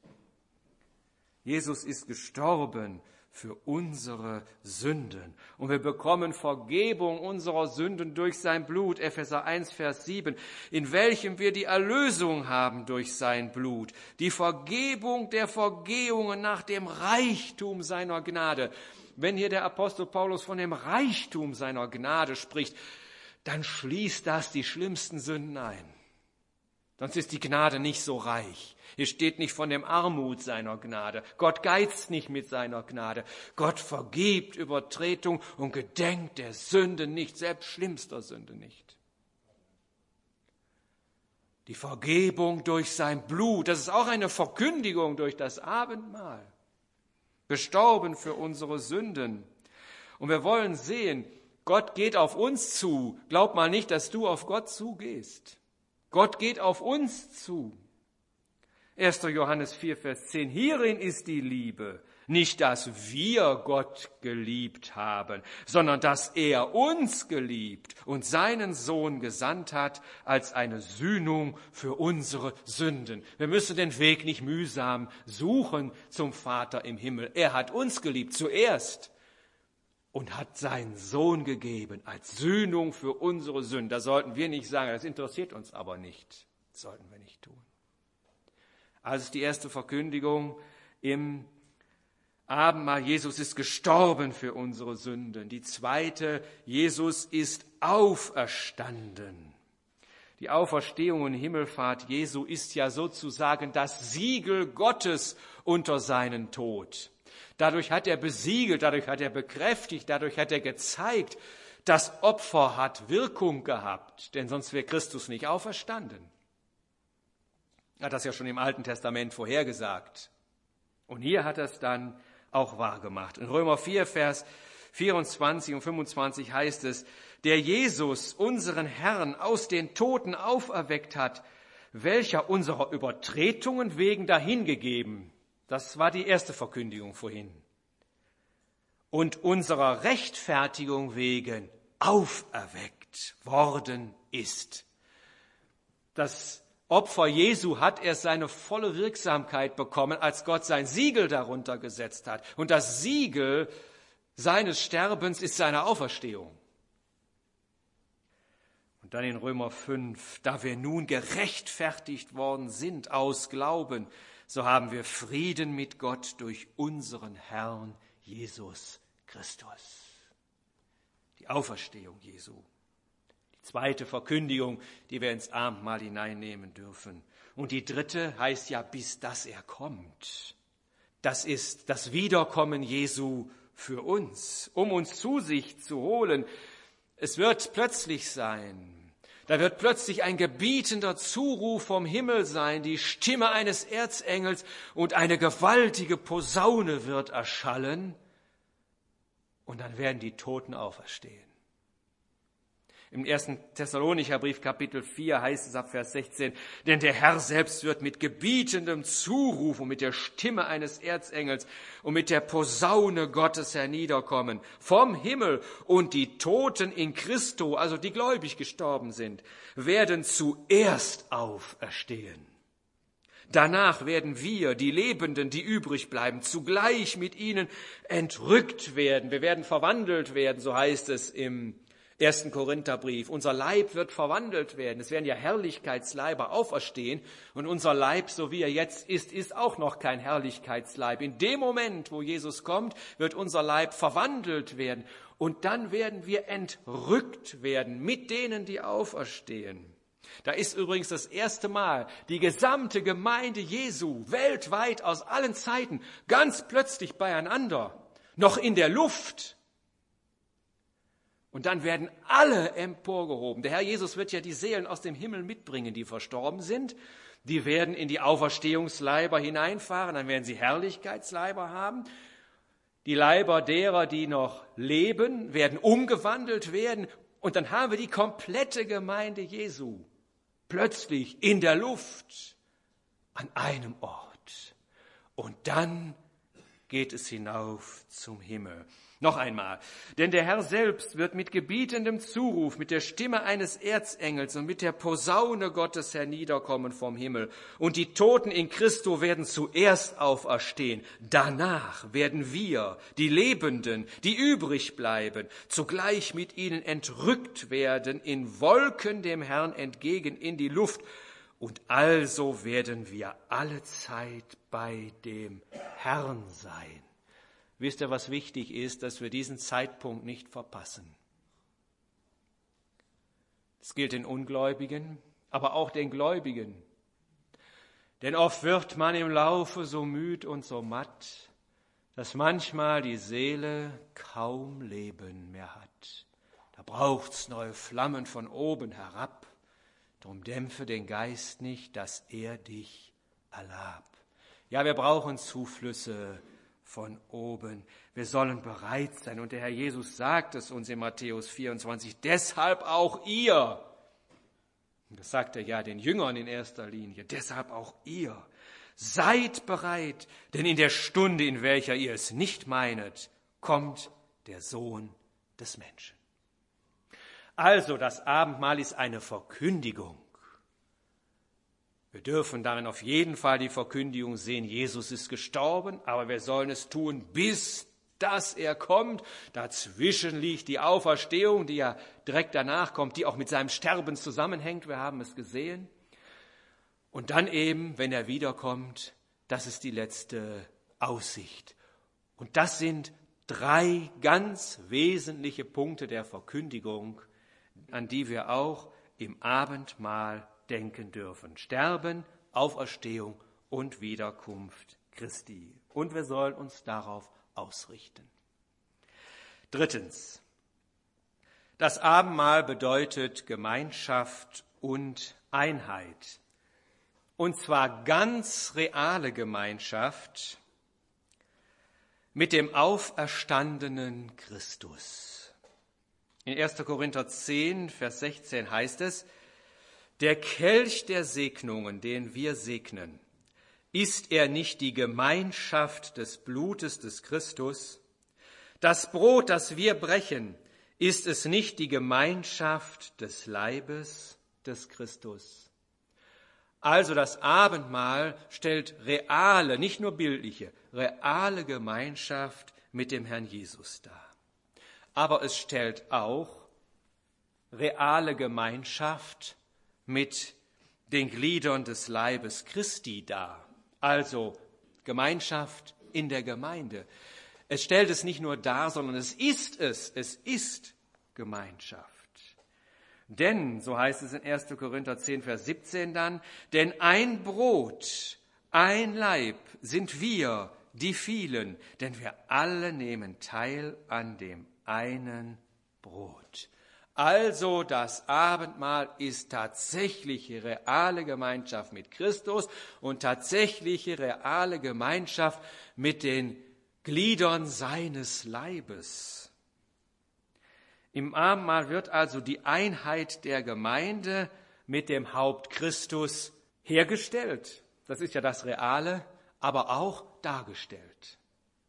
Jesus ist gestorben für unsere Sünden. Und wir bekommen Vergebung unserer Sünden durch sein Blut, Epheser eins, Vers sieben, in welchem wir die Erlösung haben durch sein Blut, die Vergebung der Vergehungen nach dem Reichtum seiner Gnade. Wenn hier der Apostel Paulus von dem Reichtum seiner Gnade spricht, dann schließt das die schlimmsten Sünden ein. Sonst ist die Gnade nicht so reich. Hier steht nicht von dem Armut seiner Gnade. Gott geizt nicht mit seiner Gnade. Gott vergibt Übertretung und gedenkt der Sünde nicht, selbst schlimmster Sünde nicht. Die Vergebung durch sein Blut, das ist auch eine Verkündigung durch das Abendmahl. Gestorben für unsere Sünden. Und wir wollen sehen, Gott geht auf uns zu. Glaub mal nicht, dass du auf Gott zugehst. Gott geht auf uns zu. erster Johannes vier, Vers zehn. Hierin ist die Liebe, nicht, dass wir Gott geliebt haben, sondern dass er uns geliebt und seinen Sohn gesandt hat als eine Sühnung für unsere Sünden. Wir müssen den Weg nicht mühsam suchen zum Vater im Himmel. Er hat uns geliebt zuerst und hat seinen Sohn gegeben als Sühnung für unsere Sünden. Da sollten wir nicht sagen, das interessiert uns aber nicht. Das sollten wir nicht tun. Also ist die erste Verkündigung im Abendmahl, Jesus ist gestorben für unsere Sünden. Die zweite, Jesus ist auferstanden. Die Auferstehung und Himmelfahrt Jesu ist ja sozusagen das Siegel Gottes unter seinen Tod. Dadurch hat er besiegelt, dadurch hat er bekräftigt, dadurch hat er gezeigt, das Opfer hat Wirkung gehabt, denn sonst wäre Christus nicht auferstanden. Er hat das ja schon im Alten Testament vorhergesagt. Und hier hat er es dann auch wahrgemacht. In Römer vier, Vers vierundzwanzig und fünfundzwanzig heißt es, der Jesus, unseren Herrn, aus den Toten auferweckt hat, welcher unserer Übertretungen wegen dahingegeben, das war die erste Verkündigung vorhin, und unserer Rechtfertigung wegen auferweckt worden ist. Das Opfer Jesu hat erst seine volle Wirksamkeit bekommen, als Gott sein Siegel darunter gesetzt hat. Und das Siegel seines Sterbens ist seine Auferstehung. Und dann in Römer fünf, da wir nun gerechtfertigt worden sind aus Glauben, so haben wir Frieden mit Gott durch unseren Herrn Jesus Christus. Die Auferstehung Jesu. Die zweite Verkündigung, die wir ins Abendmahl hineinnehmen dürfen. Und die dritte heißt ja, bis dass er kommt. Das ist das Wiederkommen Jesu für uns, um uns zu sich zu holen. Es wird plötzlich sein. Da wird plötzlich ein gebietender Zuruf vom Himmel sein, die Stimme eines Erzengels und eine gewaltige Posaune wird erschallen. Und dann werden die Toten auferstehen. Im ersten Thessalonicher Brief, Kapitel vier, heißt es ab Vers sechzehn, denn der Herr selbst wird mit gebietendem Zuruf und mit der Stimme eines Erzengels und mit der Posaune Gottes herniederkommen vom Himmel, und die Toten in Christo, also die gläubig gestorben sind, werden zuerst auferstehen. Danach werden wir, die Lebenden, die übrig bleiben, zugleich mit ihnen entrückt werden. Wir werden verwandelt werden, so heißt es im ersten Korintherbrief. Unser Leib wird verwandelt werden. Es werden ja Herrlichkeitsleiber auferstehen. Und unser Leib, so wie er jetzt ist, ist auch noch kein Herrlichkeitsleib. In dem Moment, wo Jesus kommt, wird unser Leib verwandelt werden. Und dann werden wir entrückt werden mit denen, die auferstehen. Da ist übrigens das erste Mal die gesamte Gemeinde Jesu weltweit aus allen Zeiten ganz plötzlich beieinander, noch in der Luft. Und dann werden alle emporgehoben. Der Herr Jesus wird ja die Seelen aus dem Himmel mitbringen, die verstorben sind. Die werden in die Auferstehungsleiber hineinfahren, dann werden sie Herrlichkeitsleiber haben. Die Leiber derer, die noch leben, werden umgewandelt werden. Und dann haben wir die komplette Gemeinde Jesu plötzlich in der Luft an einem Ort. Und dann geht es hinauf zum Himmel. Noch einmal, denn der Herr selbst wird mit gebietendem Zuruf, mit der Stimme eines Erzengels und mit der Posaune Gottes herniederkommen vom Himmel. Und die Toten in Christo werden zuerst auferstehen. Danach werden wir, die Lebenden, die übrig bleiben, zugleich mit ihnen entrückt werden, in Wolken dem Herrn entgegen in die Luft. Und also werden wir alle Zeit bei dem Herrn sein. Wisst ihr, was wichtig ist, dass wir diesen Zeitpunkt nicht verpassen? Das gilt den Ungläubigen, aber auch den Gläubigen. Denn oft wird man im Laufe so müd und so matt, dass manchmal die Seele kaum Leben mehr hat. Da braucht's neue Flammen von oben herab. Drum dämpfe den Geist nicht, dass er dich erlab. Ja, wir brauchen Zuflüsse von oben. Wir sollen bereit sein. Und der Herr Jesus sagt es uns in Matthäus vierundzwanzig, deshalb auch ihr. Und das sagt er ja den Jüngern in erster Linie. Deshalb auch ihr. Seid bereit, denn in der Stunde, in welcher ihr es nicht meinet, kommt der Sohn des Menschen. Also, das Abendmahl ist eine Verkündigung. Wir dürfen darin auf jeden Fall die Verkündigung sehen, Jesus ist gestorben, aber wir sollen es tun, bis dass er kommt. Dazwischen liegt die Auferstehung, die ja direkt danach kommt, die auch mit seinem Sterben zusammenhängt. Wir haben es gesehen. Und dann eben, wenn er wiederkommt, das ist die letzte Aussicht. Und das sind drei ganz wesentliche Punkte der Verkündigung, an die wir auch im Abendmahl denken dürfen. Sterben, Auferstehung und Wiederkunft Christi. Und wir sollen uns darauf ausrichten. Drittens. Das Abendmahl bedeutet Gemeinschaft und Einheit. und zwar ganz reale Gemeinschaft mit dem auferstandenen Christus. In erster Korinther zehn, Vers sechzehn heißt es, der Kelch der Segnungen, den wir segnen, ist er nicht die Gemeinschaft des Blutes des Christus? Das Brot, das wir brechen, ist es nicht die Gemeinschaft des Leibes des Christus? Also das Abendmahl stellt reale, nicht nur bildliche, reale Gemeinschaft mit dem Herrn Jesus dar. Aber es stellt auch reale Gemeinschaft mit den Gliedern des Leibes Christi dar. Also Gemeinschaft in der Gemeinde. Es stellt es nicht nur dar, sondern es ist es. Es ist Gemeinschaft. Denn, so heißt es in erster Korinther zehn, Vers siebzehn dann, denn ein Brot, ein Leib sind wir, die vielen, denn wir alle nehmen teil an dem einen Brot. Also das Abendmahl ist tatsächliche reale Gemeinschaft mit Christus und tatsächliche reale Gemeinschaft mit den Gliedern seines Leibes. Im Abendmahl wird also die Einheit der Gemeinde mit dem Haupt Christus hergestellt. Das ist ja das Reale, aber auch dargestellt.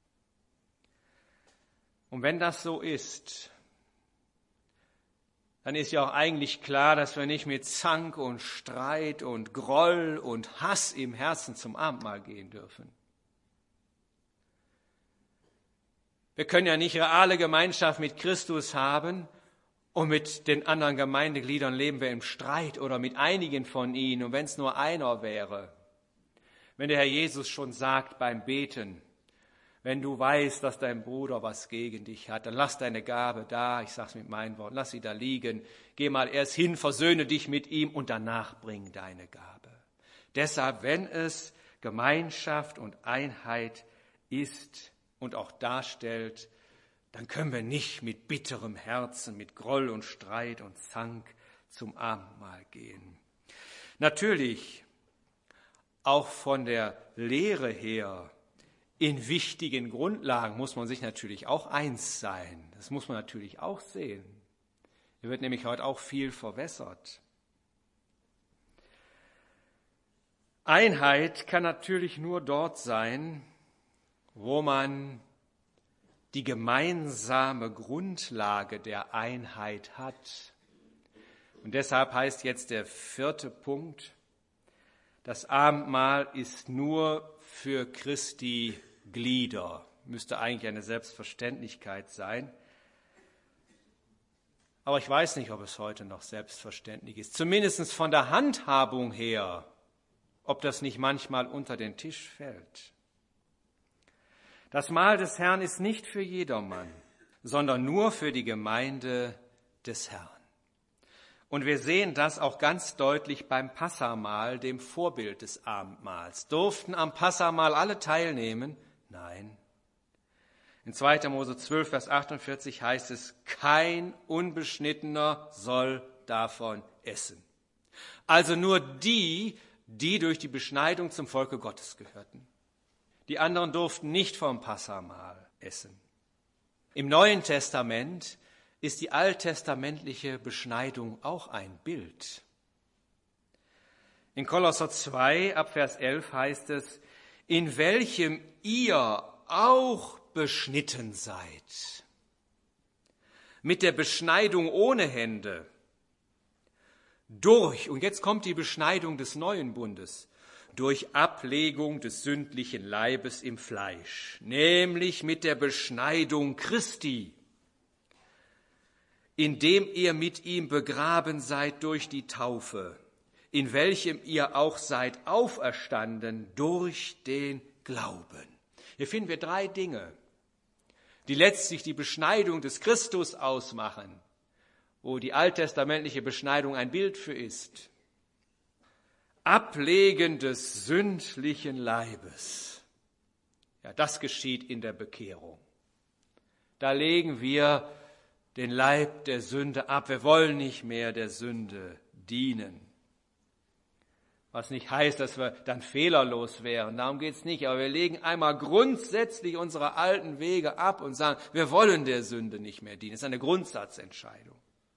Und wenn das so ist, dann ist ja auch eigentlich klar, dass wir nicht mit Zank und Streit und Groll und Hass im Herzen zum Abendmahl gehen dürfen. Wir können ja nicht reale Gemeinschaft mit Christus haben und mit den anderen Gemeindegliedern leben wir im Streit oder mit einigen von ihnen und wenn es nur einer wäre. Wenn der Herr Jesus schon sagt beim Beten, wenn du weißt, dass dein Bruder was gegen dich hat, dann lass deine Gabe da, ich sage es mit meinen Worten, lass sie da liegen, geh mal erst hin, versöhne dich mit ihm und danach bring deine Gabe. Deshalb, wenn es Gemeinschaft und Einheit ist und auch darstellt, dann können wir nicht mit bitterem Herzen, mit Groll und Streit und Zank zum Abendmahl gehen. Natürlich, auch von der Lehre her, in wichtigen Grundlagen muss man sich natürlich auch eins sein. Das muss man natürlich auch sehen. Hier wird nämlich heute auch viel verwässert. Einheit kann natürlich nur dort sein, wo man die gemeinsame Grundlage der Einheit hat. Und deshalb heißt jetzt der vierte Punkt, das Abendmahl ist nur für Christi Glieder. Müsste eigentlich eine Selbstverständlichkeit sein. Aber ich weiß nicht, ob es heute noch selbstverständlich ist. Zumindest von der Handhabung her, ob das nicht manchmal unter den Tisch fällt. Das Mahl des Herrn ist nicht für jedermann, sondern nur für die Gemeinde des Herrn. Und wir sehen das auch ganz deutlich beim Passahmahl, dem Vorbild des Abendmahls. Durften am Passahmahl alle teilnehmen? Nein. In zweiter Mose zwölf, Vers achtundvierzig heißt es, kein Unbeschnittener soll davon essen. Also nur die, die durch die Beschneidung zum Volke Gottes gehörten. Die anderen durften nicht vom Passahmahl essen. Im Neuen Testament ist die alttestamentliche Beschneidung auch ein Bild. In Kolosser zwei, ab Vers elf heißt es, in welchem ihr auch beschnitten seid, mit der Beschneidung ohne Hände, durch, und jetzt kommt die Beschneidung des neuen Bundes, durch Ablegung des sündlichen Leibes im Fleisch, nämlich mit der Beschneidung Christi, indem ihr mit ihm begraben seid durch die Taufe, in welchem ihr auch seid auferstanden durch den Glauben. Hier finden wir drei Dinge, die letztlich die Beschneidung des Christus ausmachen, wo die alttestamentliche Beschneidung ein Bild für ist. Ablegen des sündlichen Leibes. Ja, das geschieht in der Bekehrung. Da legen wir den Leib der Sünde ab. Wir wollen nicht mehr der Sünde dienen. Was nicht heißt, dass wir dann fehlerlos wären. Darum geht es nicht. Aber wir legen einmal grundsätzlich unsere alten Wege ab und sagen, wir wollen der Sünde nicht mehr dienen. Das ist eine Grundsatzentscheidung.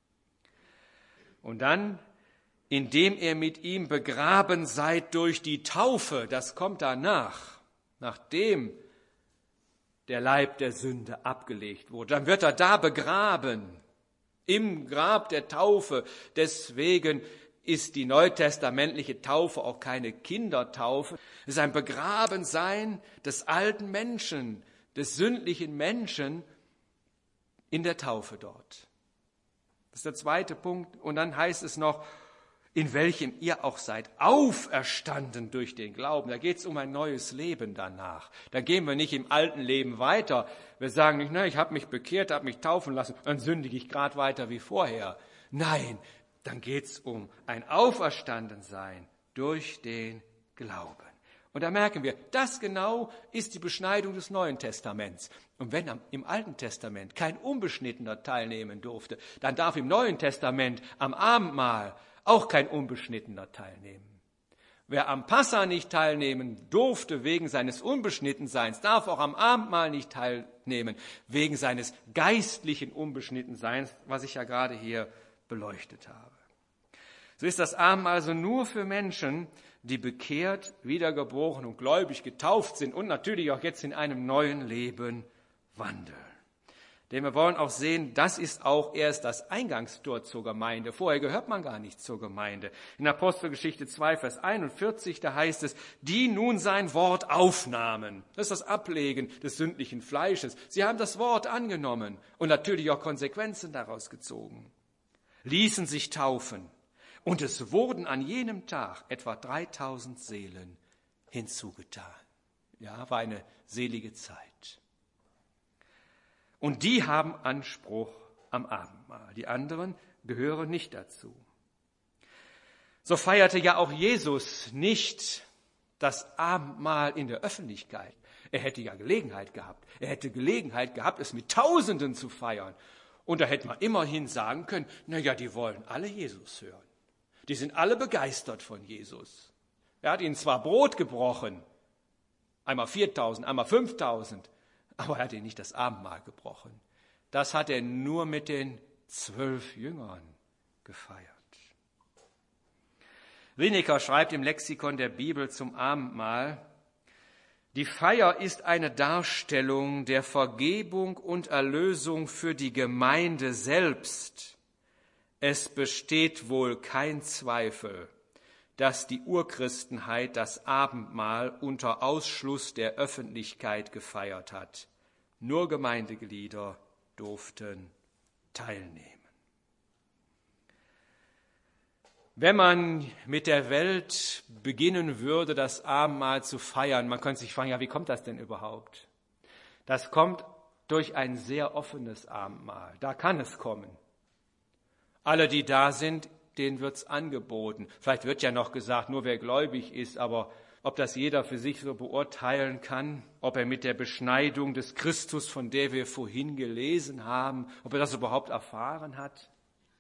Und dann, indem ihr mit ihm begraben seid durch die Taufe, das kommt danach, nachdem der Leib der Sünde abgelegt wurde. Dann wird er da begraben, im Grab der Taufe. Deswegen ist die neutestamentliche Taufe auch keine Kindertaufe. Es ist ein Begrabensein des alten Menschen, des sündlichen Menschen in der Taufe dort. Das ist der zweite Punkt. Und dann heißt es noch, in welchem ihr auch seid auferstanden durch den Glauben. Da geht es um ein neues Leben danach. Da gehen wir nicht im alten Leben weiter. Wir sagen nicht, na, ich habe mich bekehrt, habe mich taufen lassen, dann sündige ich gerade weiter wie vorher. Nein, dann geht es um ein Auferstandensein durch den Glauben. Und da merken wir, das genau ist die Beschneidung des Neuen Testaments. Und wenn im Alten Testament kein Unbeschnittener teilnehmen durfte, dann darf im Neuen Testament am Abendmahl auch kein Unbeschnittener teilnehmen. Wer am Passa nicht teilnehmen durfte wegen seines Unbeschnittenseins, darf auch am Abendmahl nicht teilnehmen wegen seines geistlichen Unbeschnittenseins, was ich ja gerade hier beleuchtet habe. So ist das Abendmahl also nur für Menschen, die bekehrt, wiedergeboren und gläubig getauft sind und natürlich auch jetzt in einem neuen Leben wandeln. Denn wir wollen auch sehen, das ist auch erst das Eingangstor zur Gemeinde. Vorher gehört man gar nicht zur Gemeinde. In Apostelgeschichte zwei, Vers einundvierzig, da heißt es, die nun sein Wort aufnahmen. Das ist das Ablegen des sündlichen Fleisches. Sie haben das Wort angenommen und natürlich auch Konsequenzen daraus gezogen. Ließen sich taufen. Und es wurden an jenem Tag etwa dreitausend Seelen hinzugetan. Ja, war eine selige Zeit. Und die haben Anspruch am Abendmahl. Die anderen gehören nicht dazu. So feierte ja auch Jesus nicht das Abendmahl in der Öffentlichkeit. Er hätte ja Gelegenheit gehabt. Er hätte Gelegenheit gehabt, es mit Tausenden zu feiern. Und da hätte man immerhin sagen können, na ja, die wollen alle Jesus hören. Die sind alle begeistert von Jesus. Er hat ihnen zwar Brot gebrochen, einmal viertausend, einmal fünftausend, aber er hat ihnen nicht das Abendmahl gebrochen. Das hat er nur mit den zwölf Jüngern gefeiert. Rinecker schreibt im Lexikon der Bibel zum Abendmahl, die Feier ist eine Darstellung der Vergebung und Erlösung für die Gemeinde selbst. Es besteht wohl kein Zweifel, dass die Urchristenheit das Abendmahl unter Ausschluss der Öffentlichkeit gefeiert hat. Nur Gemeindeglieder durften teilnehmen. Wenn man mit der Welt beginnen würde, das Abendmahl zu feiern, man könnte sich fragen, ja, wie kommt das denn überhaupt? Das kommt durch ein sehr offenes Abendmahl. Da kann es kommen. Alle, die da sind, denen wird's angeboten. Vielleicht wird ja noch gesagt, nur wer gläubig ist, aber ob das jeder für sich so beurteilen kann, ob er mit der Beschneidung des Christus, von der wir vorhin gelesen haben, ob er das überhaupt erfahren hat.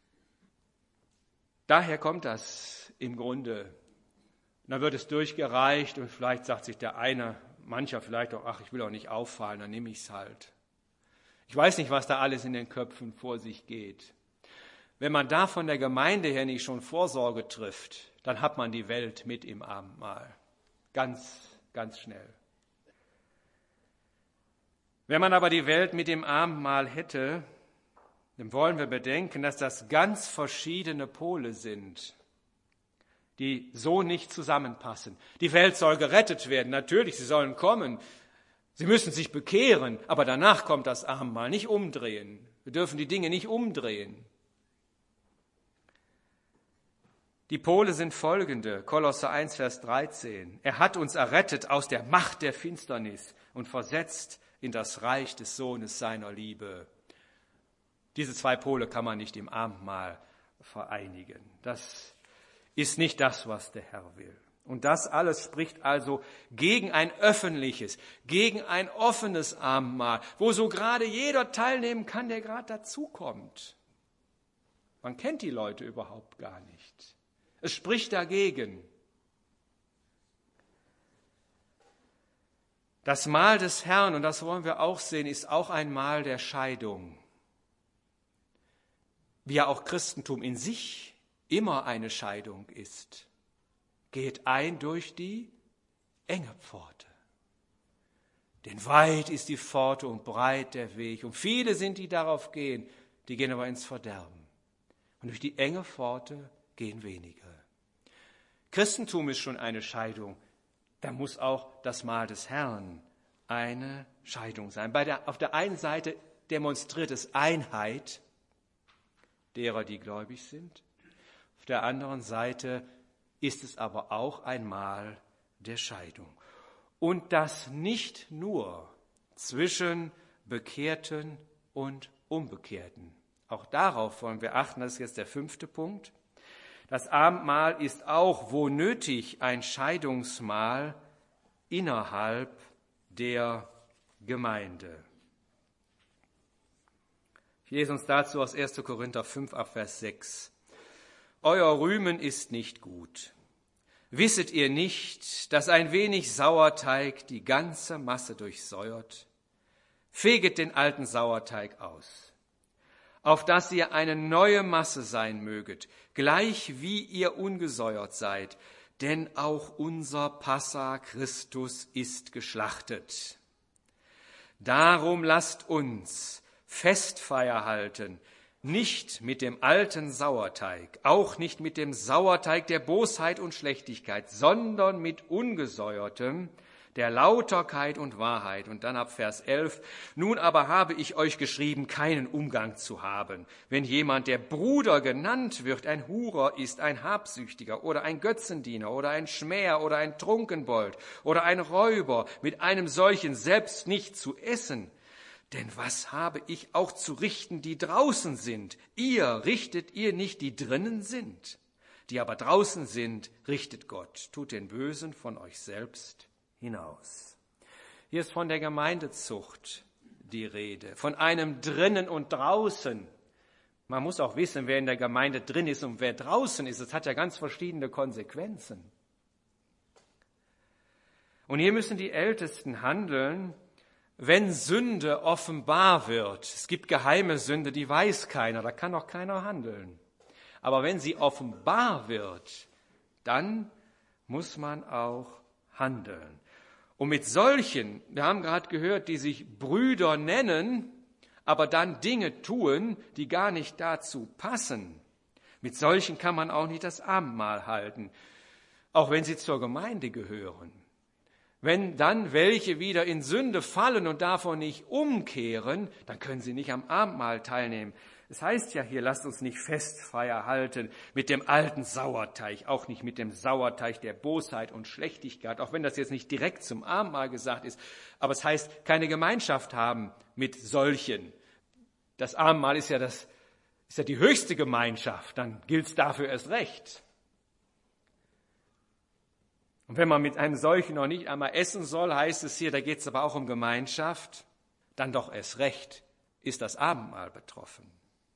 Daher kommt das im Grunde. Und dann wird es durchgereicht und vielleicht sagt sich der eine, mancher vielleicht auch, ach, ich will auch nicht auffallen, dann nehme ich es halt. Ich weiß nicht, was da alles in den Köpfen vor sich geht. Wenn man da von der Gemeinde her nicht schon Vorsorge trifft, dann hat man die Welt mit im Abendmahl. Ganz, ganz schnell. Wenn man aber die Welt mit dem Abendmahl hätte, dann wollen wir bedenken, dass das ganz verschiedene Pole sind, die so nicht zusammenpassen. Die Welt soll gerettet werden, natürlich, sie sollen kommen. Sie müssen sich bekehren, aber danach kommt das Abendmahl, nicht umdrehen. Wir dürfen die Dinge nicht umdrehen. Die Pole sind folgende, Kolosser eins, Vers dreizehn. Er hat uns errettet aus der Macht der Finsternis und versetzt in das Reich des Sohnes seiner Liebe. Diese zwei Pole kann man nicht im Abendmahl vereinigen. Das ist nicht das, was der Herr will. Und das alles spricht also gegen ein öffentliches, gegen ein offenes Abendmahl, wo so gerade jeder teilnehmen kann, der gerade dazukommt. Man kennt die Leute überhaupt gar nicht. Es spricht dagegen. Das Mahl des Herrn, und das wollen wir auch sehen, ist auch ein Mahl der Scheidung. Wie ja auch Christentum in sich immer eine Scheidung ist. Geht ein durch die enge Pforte. Denn weit ist die Pforte und breit der Weg. Und viele sind, die darauf gehen, die gehen aber ins Verderben. Und durch die enge Pforte gehen wenige. Christentum ist schon eine Scheidung. Da muss auch das Mahl des Herrn eine Scheidung sein. Bei der, auf der einen Seite demonstriert es Einheit derer, die gläubig sind. Auf der anderen Seite ist es aber auch ein Mahl der Scheidung. Und das nicht nur zwischen Bekehrten und Unbekehrten. Auch darauf wollen wir achten, das ist jetzt der fünfte Punkt. Das Abendmahl ist auch, wo nötig, ein Scheidungsmahl innerhalb der Gemeinde. Ich lese uns dazu aus erster Korinther fünf, ab Vers sechs. Euer Rühmen ist nicht gut. Wisset ihr nicht, dass ein wenig Sauerteig die ganze Masse durchsäuert? Feget den alten Sauerteig aus, auf dass ihr eine neue Masse sein möget, gleich wie ihr ungesäuert seid, denn auch unser Passa Christus ist geschlachtet. Darum lasst uns Festfeier halten, nicht mit dem alten Sauerteig, auch nicht mit dem Sauerteig der Bosheit und Schlechtigkeit, sondern mit ungesäuertem, der Lauterkeit und Wahrheit. Und dann ab Vers elf, nun aber habe ich euch geschrieben, keinen Umgang zu haben. Wenn jemand, der Bruder genannt wird, ein Hurer ist, ein Habsüchtiger oder ein Götzendiener oder ein Schmäher oder ein Trunkenbold oder ein Räuber, mit einem solchen selbst nicht zu essen. Denn was habe ich auch zu richten, die draußen sind? Ihr richtet ihr nicht, die drinnen sind. Die aber draußen sind, richtet Gott. Tut den Bösen von euch selbst hinaus. Hier ist von der Gemeindezucht die Rede, von einem drinnen und draußen. Man muss auch wissen, wer in der Gemeinde drin ist und wer draußen ist. Es hat ja ganz verschiedene Konsequenzen. Und hier müssen die Ältesten handeln, wenn Sünde offenbar wird. Es gibt geheime Sünde, die weiß keiner, da kann auch keiner handeln. Aber wenn sie offenbar wird, dann muss man auch handeln. Und mit solchen, wir haben gerade gehört, die sich Brüder nennen, aber dann Dinge tun, die gar nicht dazu passen, mit solchen kann man auch nicht das Abendmahl halten, auch wenn sie zur Gemeinde gehören. Wenn dann welche wieder in Sünde fallen und davon nicht umkehren, dann können sie nicht am Abendmahl teilnehmen. Es heißt ja hier, lasst uns nicht Festfeier halten mit dem alten Sauerteig, auch nicht mit dem Sauerteig der Bosheit und Schlechtigkeit, auch wenn das jetzt nicht direkt zum Abendmahl gesagt ist. Aber es heißt, keine Gemeinschaft haben mit solchen. Das Abendmahl ist ja, das, ist ja die höchste Gemeinschaft, dann gilt es dafür erst recht. Und wenn man mit einem solchen noch nicht einmal essen soll, heißt es hier, da geht es aber auch um Gemeinschaft, dann doch erst recht ist das Abendmahl betroffen.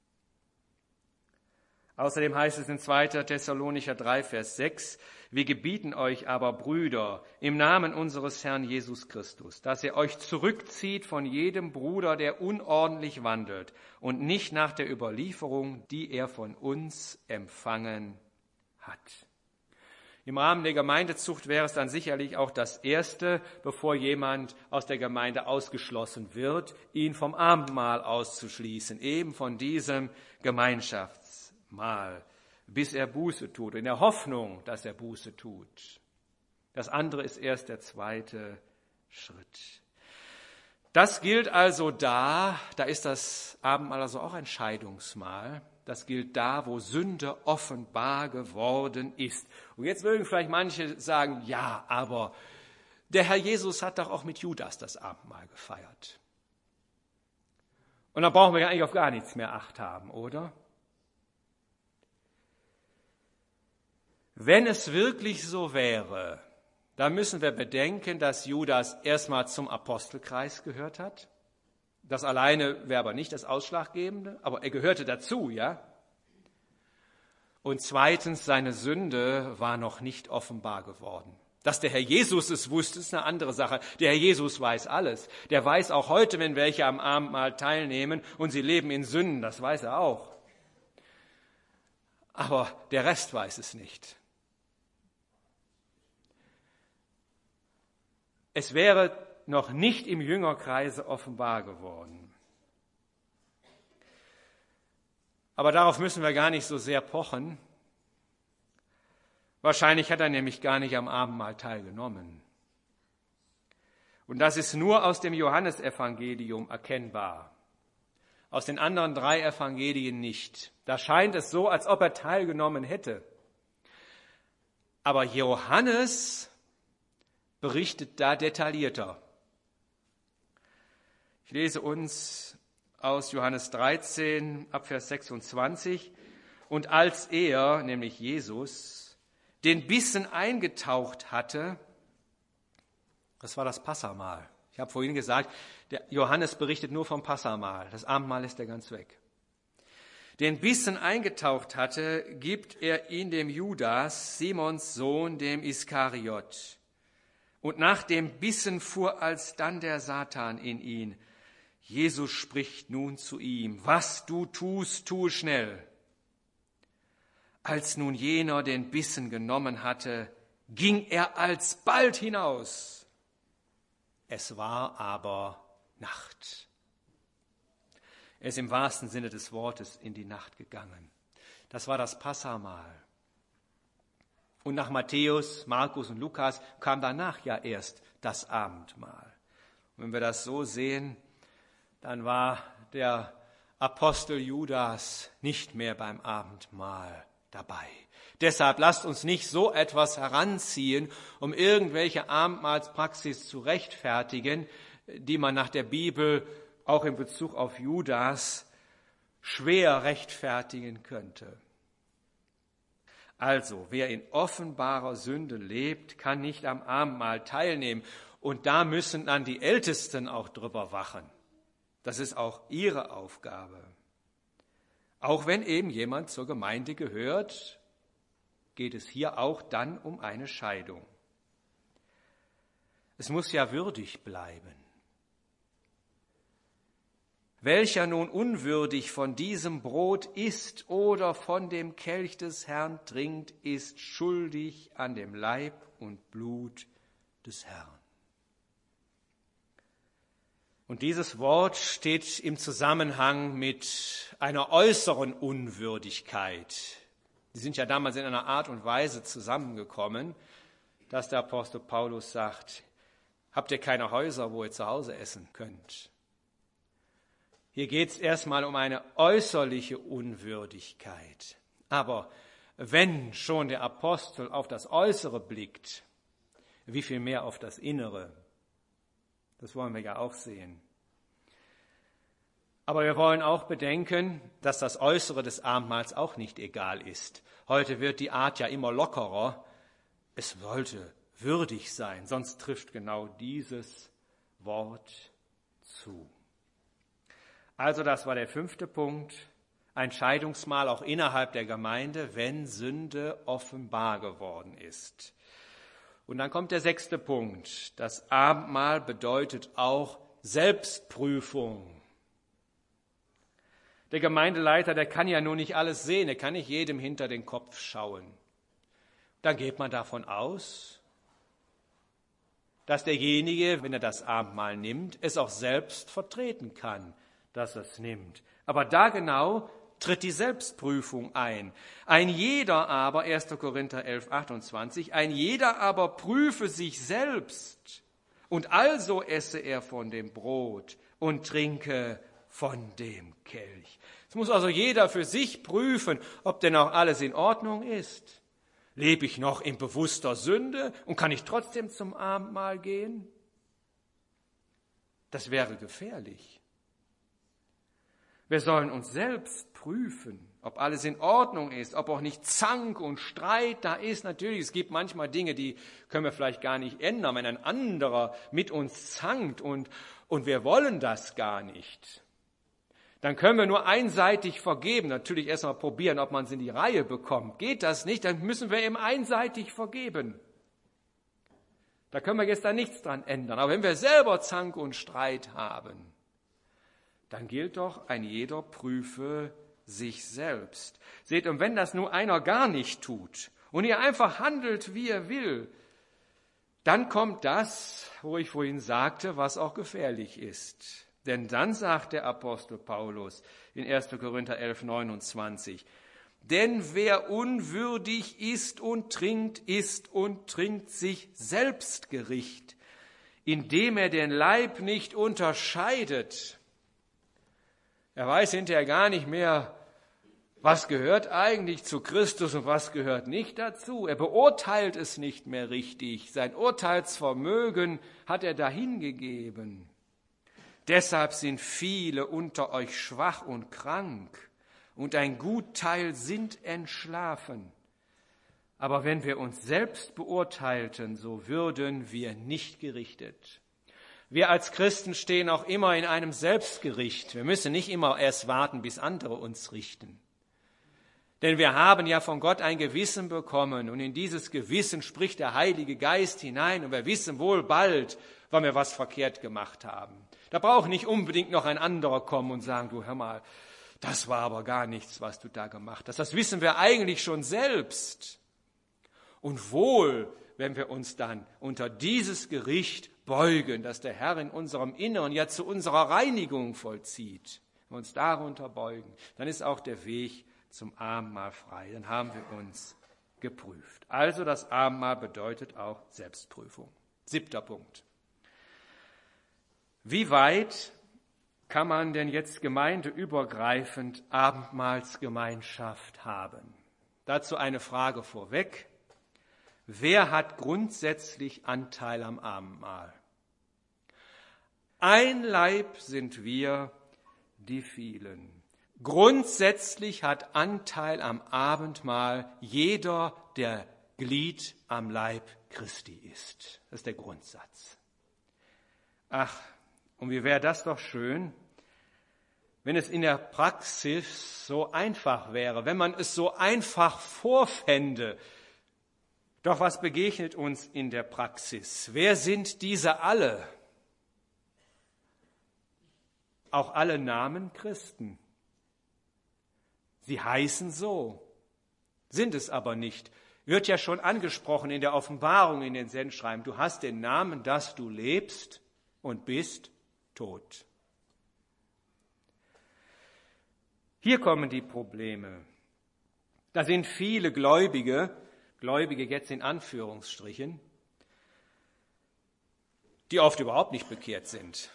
Außerdem heißt es in zweiter Thessalonicher drei, Vers sechs, wir gebieten euch aber, Brüder, im Namen unseres Herrn Jesus Christus, dass ihr euch zurückzieht von jedem Bruder, der unordentlich wandelt und nicht nach der Überlieferung, die er von uns empfangen hat. Im Rahmen der Gemeindezucht wäre es dann sicherlich auch das Erste, bevor jemand aus der Gemeinde ausgeschlossen wird, ihn vom Abendmahl auszuschließen, eben von diesem Gemeinschaftsmahl, bis er Buße tut, in der Hoffnung, dass er Buße tut. Das andere ist erst der zweite Schritt. Das gilt also da, da ist das Abendmahl also auch ein Scheidungsmahl. Das gilt da, wo Sünde offenbar geworden ist. Und jetzt mögen vielleicht manche sagen, ja, aber der Herr Jesus hat doch auch mit Judas das Abendmahl gefeiert. Und da brauchen wir ja eigentlich auf gar nichts mehr Acht haben, oder? Wenn es wirklich so wäre, dann müssen wir bedenken, dass Judas erstmal zum Apostelkreis gehört hat. Das alleine wäre aber nicht das Ausschlaggebende, aber er gehörte dazu, ja? Und zweitens, seine Sünde war noch nicht offenbar geworden. Dass der Herr Jesus es wusste, ist eine andere Sache. Der Herr Jesus weiß alles. Der weiß auch heute, wenn welche am Abendmahl teilnehmen und sie leben in Sünden, das weiß er auch. Aber der Rest weiß es nicht. Es wäre noch nicht im Jüngerkreise offenbar geworden. Aber darauf müssen wir gar nicht so sehr pochen. Wahrscheinlich hat er nämlich gar nicht am Abendmahl teilgenommen. Und das ist nur aus dem Johannesevangelium erkennbar. Aus den anderen drei Evangelien nicht. Da scheint es so, als ob er teilgenommen hätte. Aber Johannes berichtet da detaillierter. Ich lese uns aus Johannes dreizehn, Abvers sechsundzwanzig. Und als er, nämlich Jesus, den Bissen eingetaucht hatte, das war das Passahmahl. Ich habe vorhin gesagt, der Johannes berichtet nur vom Passahmahl. Das Abendmahl ist er ganz weg. Den Bissen eingetaucht hatte, gibt er ihn dem Judas, Simons Sohn, dem Iskariot. Und nach dem Bissen fuhr alsdann der Satan in ihn. Jesus spricht nun zu ihm: Was du tust, tue schnell. Als nun jener den Bissen genommen hatte, ging er alsbald hinaus. Es war aber Nacht. Er ist im wahrsten Sinne des Wortes in die Nacht gegangen. Das war das Passahmahl. Und nach Matthäus, Markus und Lukas kam danach ja erst das Abendmahl. Und wenn wir das so sehen, dann war der Apostel Judas nicht mehr beim Abendmahl dabei. Deshalb lasst uns nicht so etwas heranziehen, um irgendwelche Abendmahlspraxis zu rechtfertigen, die man nach der Bibel auch in Bezug auf Judas schwer rechtfertigen könnte. Also, wer in offenbarer Sünde lebt, kann nicht am Abendmahl teilnehmen. Und da müssen dann die Ältesten auch drüber wachen. Das ist auch ihre Aufgabe. Auch wenn eben jemand zur Gemeinde gehört, geht es hier auch dann um eine Scheidung. Es muss ja würdig bleiben. Welcher nun unwürdig von diesem Brot isst oder von dem Kelch des Herrn trinkt, ist schuldig an dem Leib und Blut des Herrn. Und dieses Wort steht im Zusammenhang mit einer äußeren Unwürdigkeit. Die sind ja damals in einer Art und Weise zusammengekommen, dass der Apostel Paulus sagt: Habt ihr keine Häuser, wo ihr zu Hause essen könnt? Hier geht es erstmal um eine äußerliche Unwürdigkeit. Aber wenn schon der Apostel auf das Äußere blickt, wie viel mehr auf das Innere? Das wollen wir ja auch sehen. Aber wir wollen auch bedenken, dass das Äußere des Abendmahls auch nicht egal ist. Heute wird die Art ja immer lockerer. Es sollte würdig sein, sonst trifft genau dieses Wort zu. Also das war der fünfte Punkt, ein Scheidungsmahl auch innerhalb der Gemeinde, wenn Sünde offenbar geworden ist. Und dann kommt der sechste Punkt. Das Abendmahl bedeutet auch Selbstprüfung. Der Gemeindeleiter, der kann ja nur nicht alles sehen, er kann nicht jedem hinter den Kopf schauen. Dann geht man davon aus, dass derjenige, wenn er das Abendmahl nimmt, es auch selbst vertreten kann, dass er es nimmt. Aber da genau tritt die Selbstprüfung ein. Ein jeder aber, erster Korinther elf, achtundzwanzig, ein jeder aber prüfe sich selbst, und also esse er von dem Brot und trinke von dem Kelch. Es muss also jeder für sich prüfen, ob denn auch alles in Ordnung ist. Lebe ich noch in bewusster Sünde und kann ich trotzdem zum Abendmahl gehen? Das wäre gefährlich. Wir sollen uns selbst prüfen, ob alles in Ordnung ist, ob auch nicht Zank und Streit da ist. Natürlich, es gibt manchmal Dinge, die können wir vielleicht gar nicht ändern, wenn ein anderer mit uns zankt und, und wir wollen das gar nicht. Dann können wir nur einseitig vergeben. Natürlich erst mal probieren, ob man es in die Reihe bekommt. Geht das nicht, dann müssen wir eben einseitig vergeben. Da können wir jetzt da nichts dran ändern. Aber wenn wir selber Zank und Streit haben, dann gilt doch, ein jeder prüfe sich selbst. Seht, und wenn das nur einer gar nicht tut und ihr einfach handelt, wie er will, dann kommt das, wo ich vorhin sagte, was auch gefährlich ist. Denn dann sagt der Apostel Paulus in erster Korinther elf, neunundzwanzig, denn wer unwürdig isst und trinkt, isst und trinkt sich selbst Gericht, indem er den Leib nicht unterscheidet. Er weiß hinterher gar nicht mehr, was gehört eigentlich zu Christus und was gehört nicht dazu. Er beurteilt es nicht mehr richtig. Sein Urteilsvermögen hat er dahingegeben. Deshalb sind viele unter euch schwach und krank, und ein Gutteil sind entschlafen. Aber wenn wir uns selbst beurteilten, so würden wir nicht gerichtet. Wir als Christen stehen auch immer in einem Selbstgericht. Wir müssen nicht immer erst warten, bis andere uns richten. Denn wir haben ja von Gott ein Gewissen bekommen, und in dieses Gewissen spricht der Heilige Geist hinein, und wir wissen wohl bald, wann wir was verkehrt gemacht haben. Da braucht nicht unbedingt noch ein anderer kommen und sagen, du hör mal, das war aber gar nichts, was du da gemacht hast. Das wissen wir eigentlich schon selbst. Und wohl, wenn wir uns dann unter dieses Gericht beugen, das der Herr in unserem Inneren ja zu unserer Reinigung vollzieht, wenn wir uns darunter beugen, dann ist auch der Weg zum Abendmahl frei. Dann haben wir uns geprüft. Also das Abendmahl bedeutet auch Selbstprüfung. Siebter Punkt. Wie weit kann man denn jetzt gemeindeübergreifend Abendmahlsgemeinschaft haben? Dazu eine Frage vorweg. Wer hat grundsätzlich Anteil am Abendmahl? Ein Leib sind wir, die vielen. Grundsätzlich hat Anteil am Abendmahl jeder, der Glied am Leib Christi ist. Das ist der Grundsatz. Ach, und wie wäre das doch schön, wenn es in der Praxis so einfach wäre, wenn man es so einfach vorfände. Doch was begegnet uns in der Praxis? Wer sind diese alle? Auch alle Namen Christen. Sie heißen so, sind es aber nicht. Wird ja schon angesprochen in der Offenbarung in den Sendschreiben. Du hast den Namen, dass du lebst und bist tot. Hier kommen die Probleme. Da sind viele Gläubige, Gläubige jetzt in Anführungsstrichen, die oft überhaupt nicht bekehrt sind.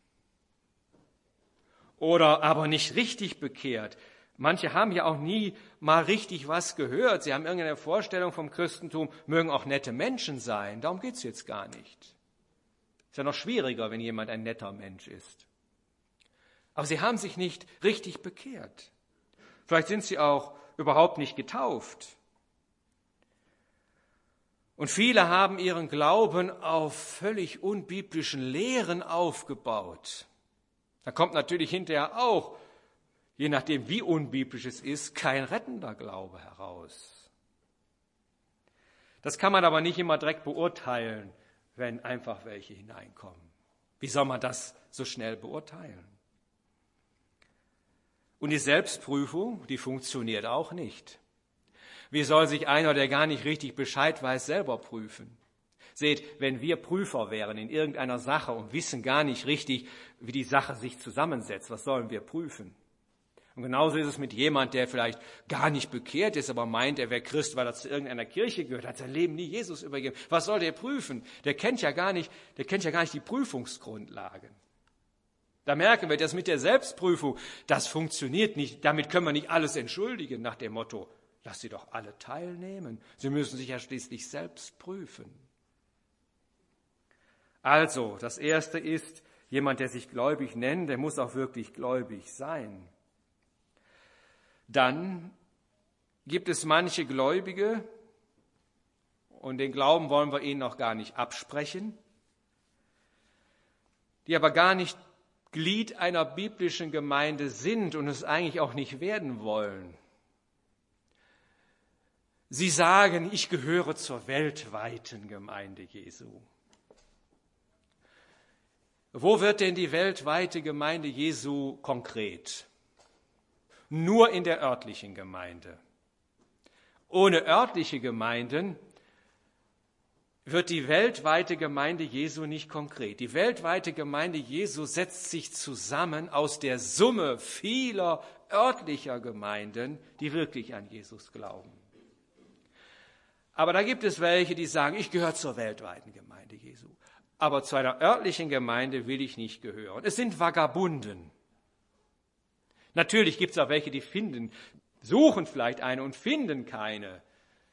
Oder aber nicht richtig bekehrt. Manche haben ja auch nie mal richtig was gehört. Sie haben irgendeine Vorstellung vom Christentum, mögen auch nette Menschen sein. Darum geht es jetzt gar nicht. Ist ja noch schwieriger, wenn jemand ein netter Mensch ist. Aber sie haben sich nicht richtig bekehrt. Vielleicht sind sie auch überhaupt nicht getauft. Und viele haben ihren Glauben auf völlig unbiblischen Lehren aufgebaut. Da kommt natürlich hinterher auch, je nachdem wie unbiblisch es ist, kein rettender Glaube heraus. Das kann man aber nicht immer direkt beurteilen, wenn einfach welche hineinkommen. Wie soll man das so schnell beurteilen? Und die Selbstprüfung, die funktioniert auch nicht. Wie soll sich einer, der gar nicht richtig Bescheid weiß, selber prüfen? Seht, wenn wir Prüfer wären in irgendeiner Sache und wissen gar nicht richtig, wie die Sache sich zusammensetzt, was sollen wir prüfen? Und genauso ist es mit jemand, der vielleicht gar nicht bekehrt ist, aber meint, er wäre Christ, weil er zu irgendeiner Kirche gehört, hat sein Leben nie Jesus übergeben. Was soll der prüfen? Der kennt ja gar nicht, der kennt ja gar nicht die Prüfungsgrundlagen. Da merken wir, das mit der Selbstprüfung, das funktioniert nicht. Damit können wir nicht alles entschuldigen nach dem Motto, lass sie doch alle teilnehmen. Sie müssen sich ja schließlich selbst prüfen. Also, das Erste ist, jemand, der sich gläubig nennt, der muss auch wirklich gläubig sein. Dann gibt es manche Gläubige, und den Glauben wollen wir ihnen noch gar nicht absprechen, die aber gar nicht Glied einer biblischen Gemeinde sind und es eigentlich auch nicht werden wollen. Sie sagen, ich gehöre zur weltweiten Gemeinde Jesu. Wo wird denn die weltweite Gemeinde Jesu konkret? Nur in der örtlichen Gemeinde. Ohne örtliche Gemeinden wird die weltweite Gemeinde Jesu nicht konkret. Die weltweite Gemeinde Jesu setzt sich zusammen aus der Summe vieler örtlicher Gemeinden, die wirklich an Jesus glauben. Aber da gibt es welche, die sagen, ich gehöre zur weltweiten Gemeinde Jesu. Aber zu einer örtlichen Gemeinde will ich nicht gehören. Es sind Vagabunden. Natürlich gibt es auch welche, die finden, suchen vielleicht eine und finden keine.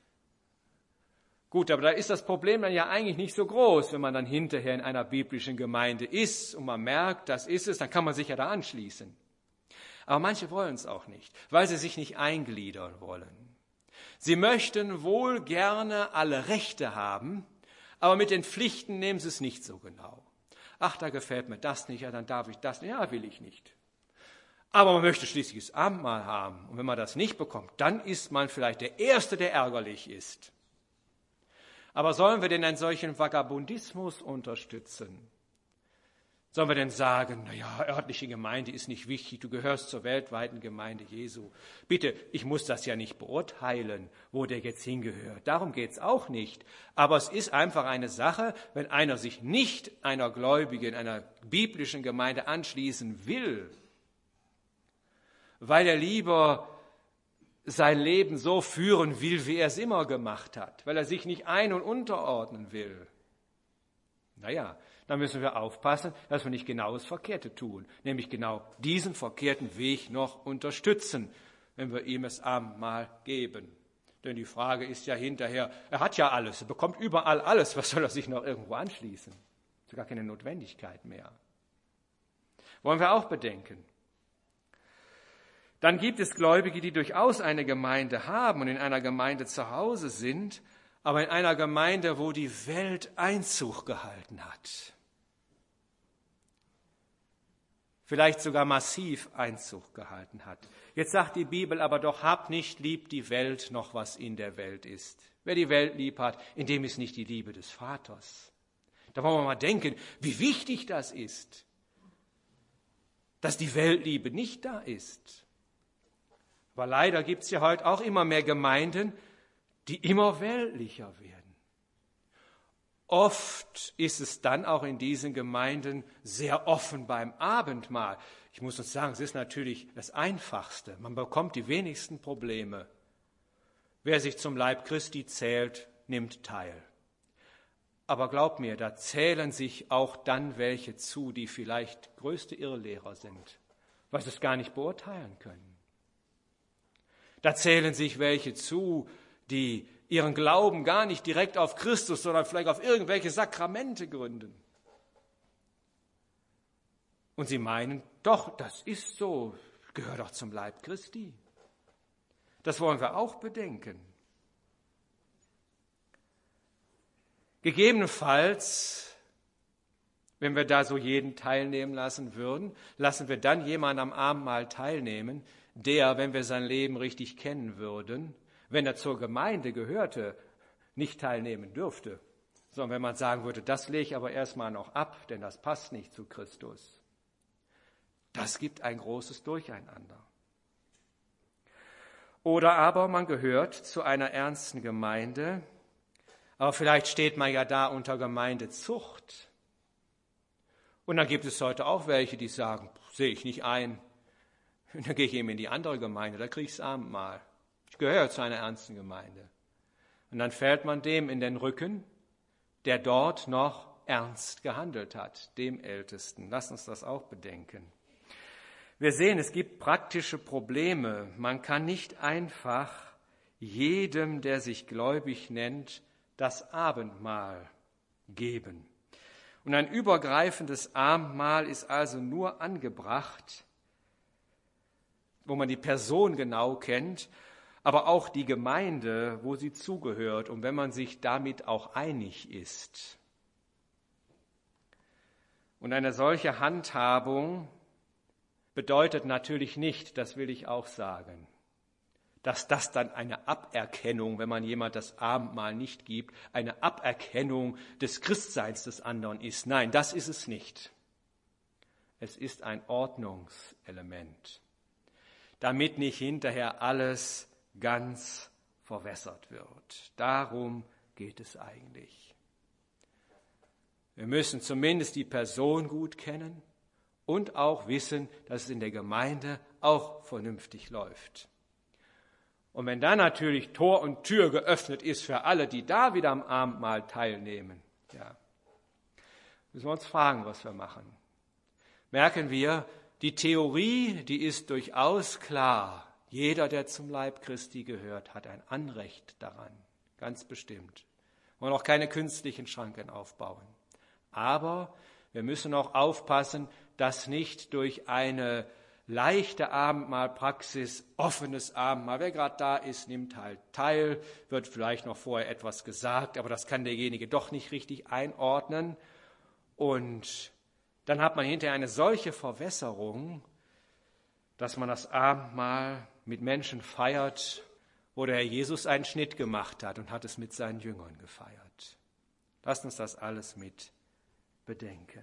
Gut, aber da ist das Problem dann ja eigentlich nicht so groß, wenn man dann hinterher in einer biblischen Gemeinde ist und man merkt, das ist es, dann kann man sich ja da anschließen. Aber manche wollen es auch nicht, weil sie sich nicht eingliedern wollen. Sie möchten wohl gerne alle Rechte haben, aber mit den Pflichten nehmen sie es nicht so genau. Ach, da gefällt mir das nicht, ja, dann darf ich das nicht, ja, will ich nicht. Aber man möchte schließlich das Abendmahl haben. Und wenn man das nicht bekommt, dann ist man vielleicht der Erste, der ärgerlich ist. Aber sollen wir denn einen solchen Vagabundismus unterstützen? Sollen wir denn sagen, naja, örtliche Gemeinde ist nicht wichtig, du gehörst zur weltweiten Gemeinde Jesu. Bitte, ich muss das ja nicht beurteilen, wo der jetzt hingehört. Darum geht es auch nicht. Aber es ist einfach eine Sache, wenn einer sich nicht einer gläubigen, einer biblischen Gemeinde anschließen will, weil er lieber sein Leben so führen will, wie er es immer gemacht hat, weil er sich nicht ein- und unterordnen will. Naja, dann müssen wir aufpassen, dass wir nicht genau das Verkehrte tun, nämlich genau diesen verkehrten Weg noch unterstützen, wenn wir ihm das Abendmahl geben. Denn die Frage ist ja hinterher, er hat ja alles, er bekommt überall alles, was soll er sich noch irgendwo anschließen? Das ist gar keine Notwendigkeit mehr. Wollen wir auch bedenken. Dann gibt es Gläubige, die durchaus eine Gemeinde haben und in einer Gemeinde zu Hause sind, aber in einer Gemeinde, wo die Welt Einzug gehalten hat. Vielleicht sogar massiv Einzug gehalten hat. Jetzt sagt die Bibel aber doch, habt nicht lieb die Welt, noch was in der Welt ist. Wer die Welt lieb hat, in dem ist nicht die Liebe des Vaters. Da wollen wir mal denken, wie wichtig das ist, dass die Weltliebe nicht da ist. Aber leider gibt es ja heute auch immer mehr Gemeinden, die immer weltlicher werden. Oft ist es dann auch in diesen Gemeinden sehr offen beim Abendmahl. Ich muss uns sagen, es ist natürlich das Einfachste. Man bekommt die wenigsten Probleme. Wer sich zum Leib Christi zählt, nimmt teil. Aber glaub mir, da zählen sich auch dann welche zu, die vielleicht größte Irrlehrer sind, weil sie es gar nicht beurteilen können. Da zählen sich welche zu, die ihren Glauben gar nicht direkt auf Christus, sondern vielleicht auf irgendwelche Sakramente gründen. Und sie meinen, doch, das ist so, gehört doch zum Leib Christi. Das wollen wir auch bedenken. Gegebenenfalls, wenn wir da so jeden teilnehmen lassen würden, lassen wir dann jemanden am Abendmahl teilnehmen, der, wenn wir sein Leben richtig kennen würden, wenn er zur Gemeinde gehörte, nicht teilnehmen dürfte, sondern wenn man sagen würde, das lege ich aber erstmal noch ab, denn das passt nicht zu Christus. Das gibt ein großes Durcheinander. Oder aber man gehört zu einer ernsten Gemeinde, aber vielleicht steht man ja da unter Gemeindezucht. Und dann gibt es heute auch welche, die sagen, sehe ich nicht ein. Und dann gehe ich eben in die andere Gemeinde, da kriege ich das Abendmahl. Ich gehöre zu einer ernsten Gemeinde. Und dann fällt man dem in den Rücken, der dort noch ernst gehandelt hat, dem Ältesten. Lass uns das auch bedenken. Wir sehen, es gibt praktische Probleme. Man kann nicht einfach jedem, der sich gläubig nennt, das Abendmahl geben. Und ein übergreifendes Abendmahl ist also nur angebracht, wo man die Person genau kennt, aber auch die Gemeinde, wo sie zugehört und wenn man sich damit auch einig ist. Und eine solche Handhabung bedeutet natürlich nicht, das will ich auch sagen, dass das dann eine Aberkennung, wenn man jemand das Abendmahl nicht gibt, eine Aberkennung des Christseins des anderen ist. Nein, das ist es nicht. Es ist ein Ordnungselement, damit nicht hinterher alles ganz verwässert wird. Darum geht es eigentlich. Wir müssen zumindest die Person gut kennen und auch wissen, dass es in der Gemeinde auch vernünftig läuft. Und wenn dann natürlich Tor und Tür geöffnet ist für alle, die da wieder am Abendmahl teilnehmen, ja, müssen wir uns fragen, was wir machen. Merken wir, die Theorie, die ist durchaus klar. Jeder, der zum Leib Christi gehört, hat ein Anrecht daran, ganz bestimmt. Wir wollen auch keine künstlichen Schranken aufbauen. Aber wir müssen auch aufpassen, dass nicht durch eine leichte Abendmahlpraxis, offenes Abendmahl, wer gerade da ist, nimmt halt teil, wird vielleicht noch vorher etwas gesagt, aber das kann derjenige doch nicht richtig einordnen. Und dann hat man hinterher eine solche Verwässerung, dass man das Abendmahl mit Menschen feiert, wo der Herr Jesus einen Schnitt gemacht hat und hat es mit seinen Jüngern gefeiert. Lasst uns das alles mit bedenken.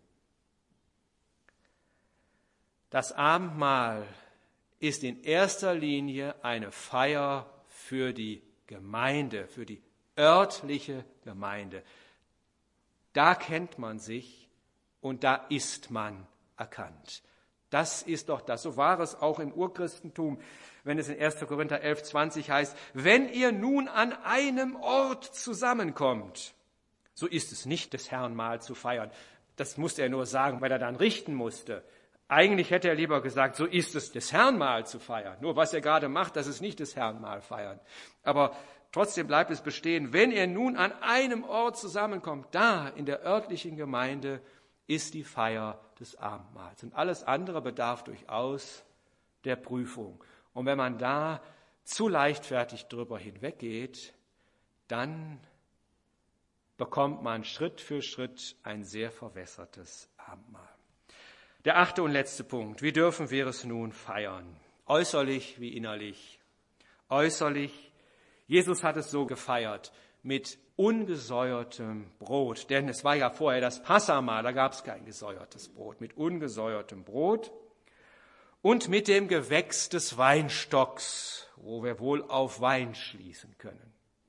Das Abendmahl ist in erster Linie eine Feier für die Gemeinde, für die örtliche Gemeinde. Da kennt man sich und da ist man erkannt. Das ist doch das. So war es auch im Urchristentum, wenn es in erster Korinther elf zwanzig heißt, wenn ihr nun an einem Ort zusammenkommt, so ist es nicht des Herrn Mahl zu feiern. Das musste er nur sagen, weil er dann richten musste. Eigentlich hätte er lieber gesagt, so ist es des Herrn Mahl zu feiern. Nur was er gerade macht, das ist nicht des Herrn Mahl feiern. Aber trotzdem bleibt es bestehen, wenn ihr nun an einem Ort zusammenkommt, da in der örtlichen Gemeinde ist die Feier des Abendmahls. Und alles andere bedarf durchaus der Prüfung. Und wenn man da zu leichtfertig drüber hinweggeht, dann bekommt man Schritt für Schritt ein sehr verwässertes Abendmahl. Der achte und letzte Punkt. Wie dürfen wir es nun feiern? Äußerlich wie innerlich. Äußerlich. Jesus hat es so gefeiert mit ungesäuertem Brot. Denn es war ja vorher das Passahmahl, da gab es kein gesäuertes Brot. Mit ungesäuertem Brot und mit dem Gewächs des Weinstocks, wo wir wohl auf Wein schließen können.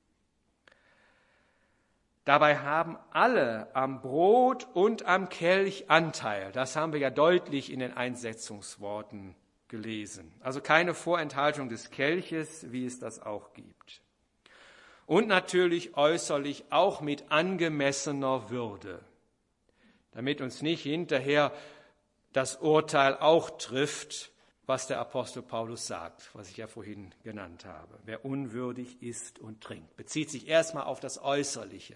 Dabei haben alle am Brot und am Kelch Anteil. Das haben wir ja deutlich in den Einsetzungsworten gelesen. Also keine Vorenthaltung des Kelches, wie es das auch gibt. Und natürlich äußerlich auch mit angemessener Würde, damit uns nicht hinterher das Urteil auch trifft, was der Apostel Paulus sagt, was ich ja vorhin genannt habe. Wer unwürdig isst und trinkt, bezieht sich erstmal auf das Äußerliche.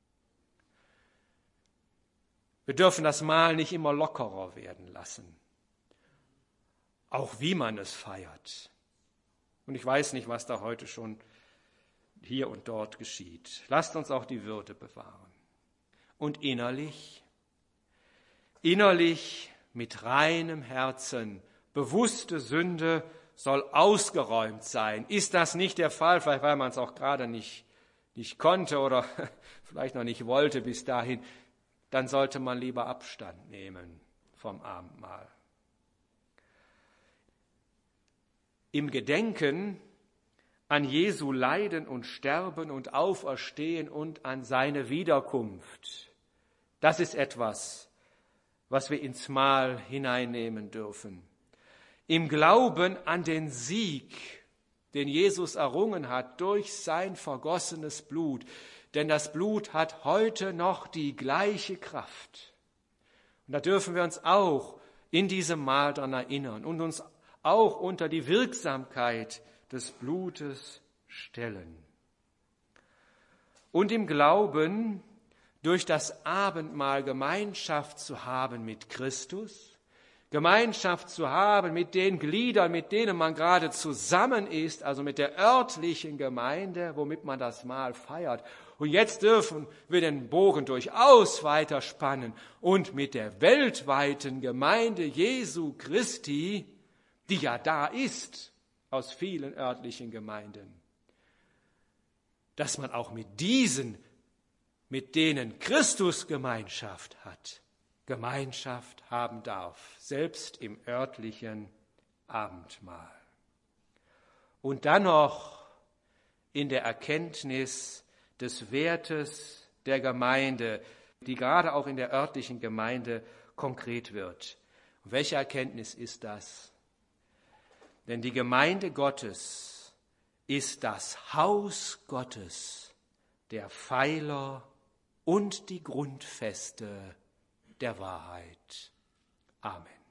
Wir dürfen das Mahl nicht immer lockerer werden lassen, auch wie man es feiert. Und ich weiß nicht, was da heute schon hier und dort geschieht. Lasst uns auch die Würde bewahren. Und innerlich, innerlich mit reinem Herzen, bewusste Sünde soll ausgeräumt sein. Ist das nicht der Fall, vielleicht weil man es auch gerade nicht, nicht konnte oder vielleicht noch nicht wollte bis dahin, dann sollte man lieber Abstand nehmen vom Abendmahl. Im Gedenken an Jesu Leiden und Sterben und Auferstehen und an seine Wiederkunft, das ist etwas, was wir ins Mahl hineinnehmen dürfen. Im Glauben an den Sieg, den Jesus errungen hat durch sein vergossenes Blut, denn das Blut hat heute noch die gleiche Kraft. Und da dürfen wir uns auch in diesem Mahl daran erinnern und uns auch unter die Wirksamkeit des Blutes stellen. Und im Glauben, durch das Abendmahl Gemeinschaft zu haben mit Christus, Gemeinschaft zu haben mit den Gliedern, mit denen man gerade zusammen ist, also mit der örtlichen Gemeinde, womit man das Mahl feiert. Und jetzt dürfen wir den Bogen durchaus weiter spannen und mit der weltweiten Gemeinde Jesu Christi, die ja da ist, aus vielen örtlichen Gemeinden, dass man auch mit diesen, mit denen Christus Gemeinschaft hat, Gemeinschaft haben darf, selbst im örtlichen Abendmahl. Und dann noch in der Erkenntnis des Wertes der Gemeinde, die gerade auch in der örtlichen Gemeinde konkret wird. Und welche Erkenntnis ist das? Denn die Gemeinde Gottes ist das Haus Gottes, der Pfeiler und die Grundfeste der Wahrheit. Amen.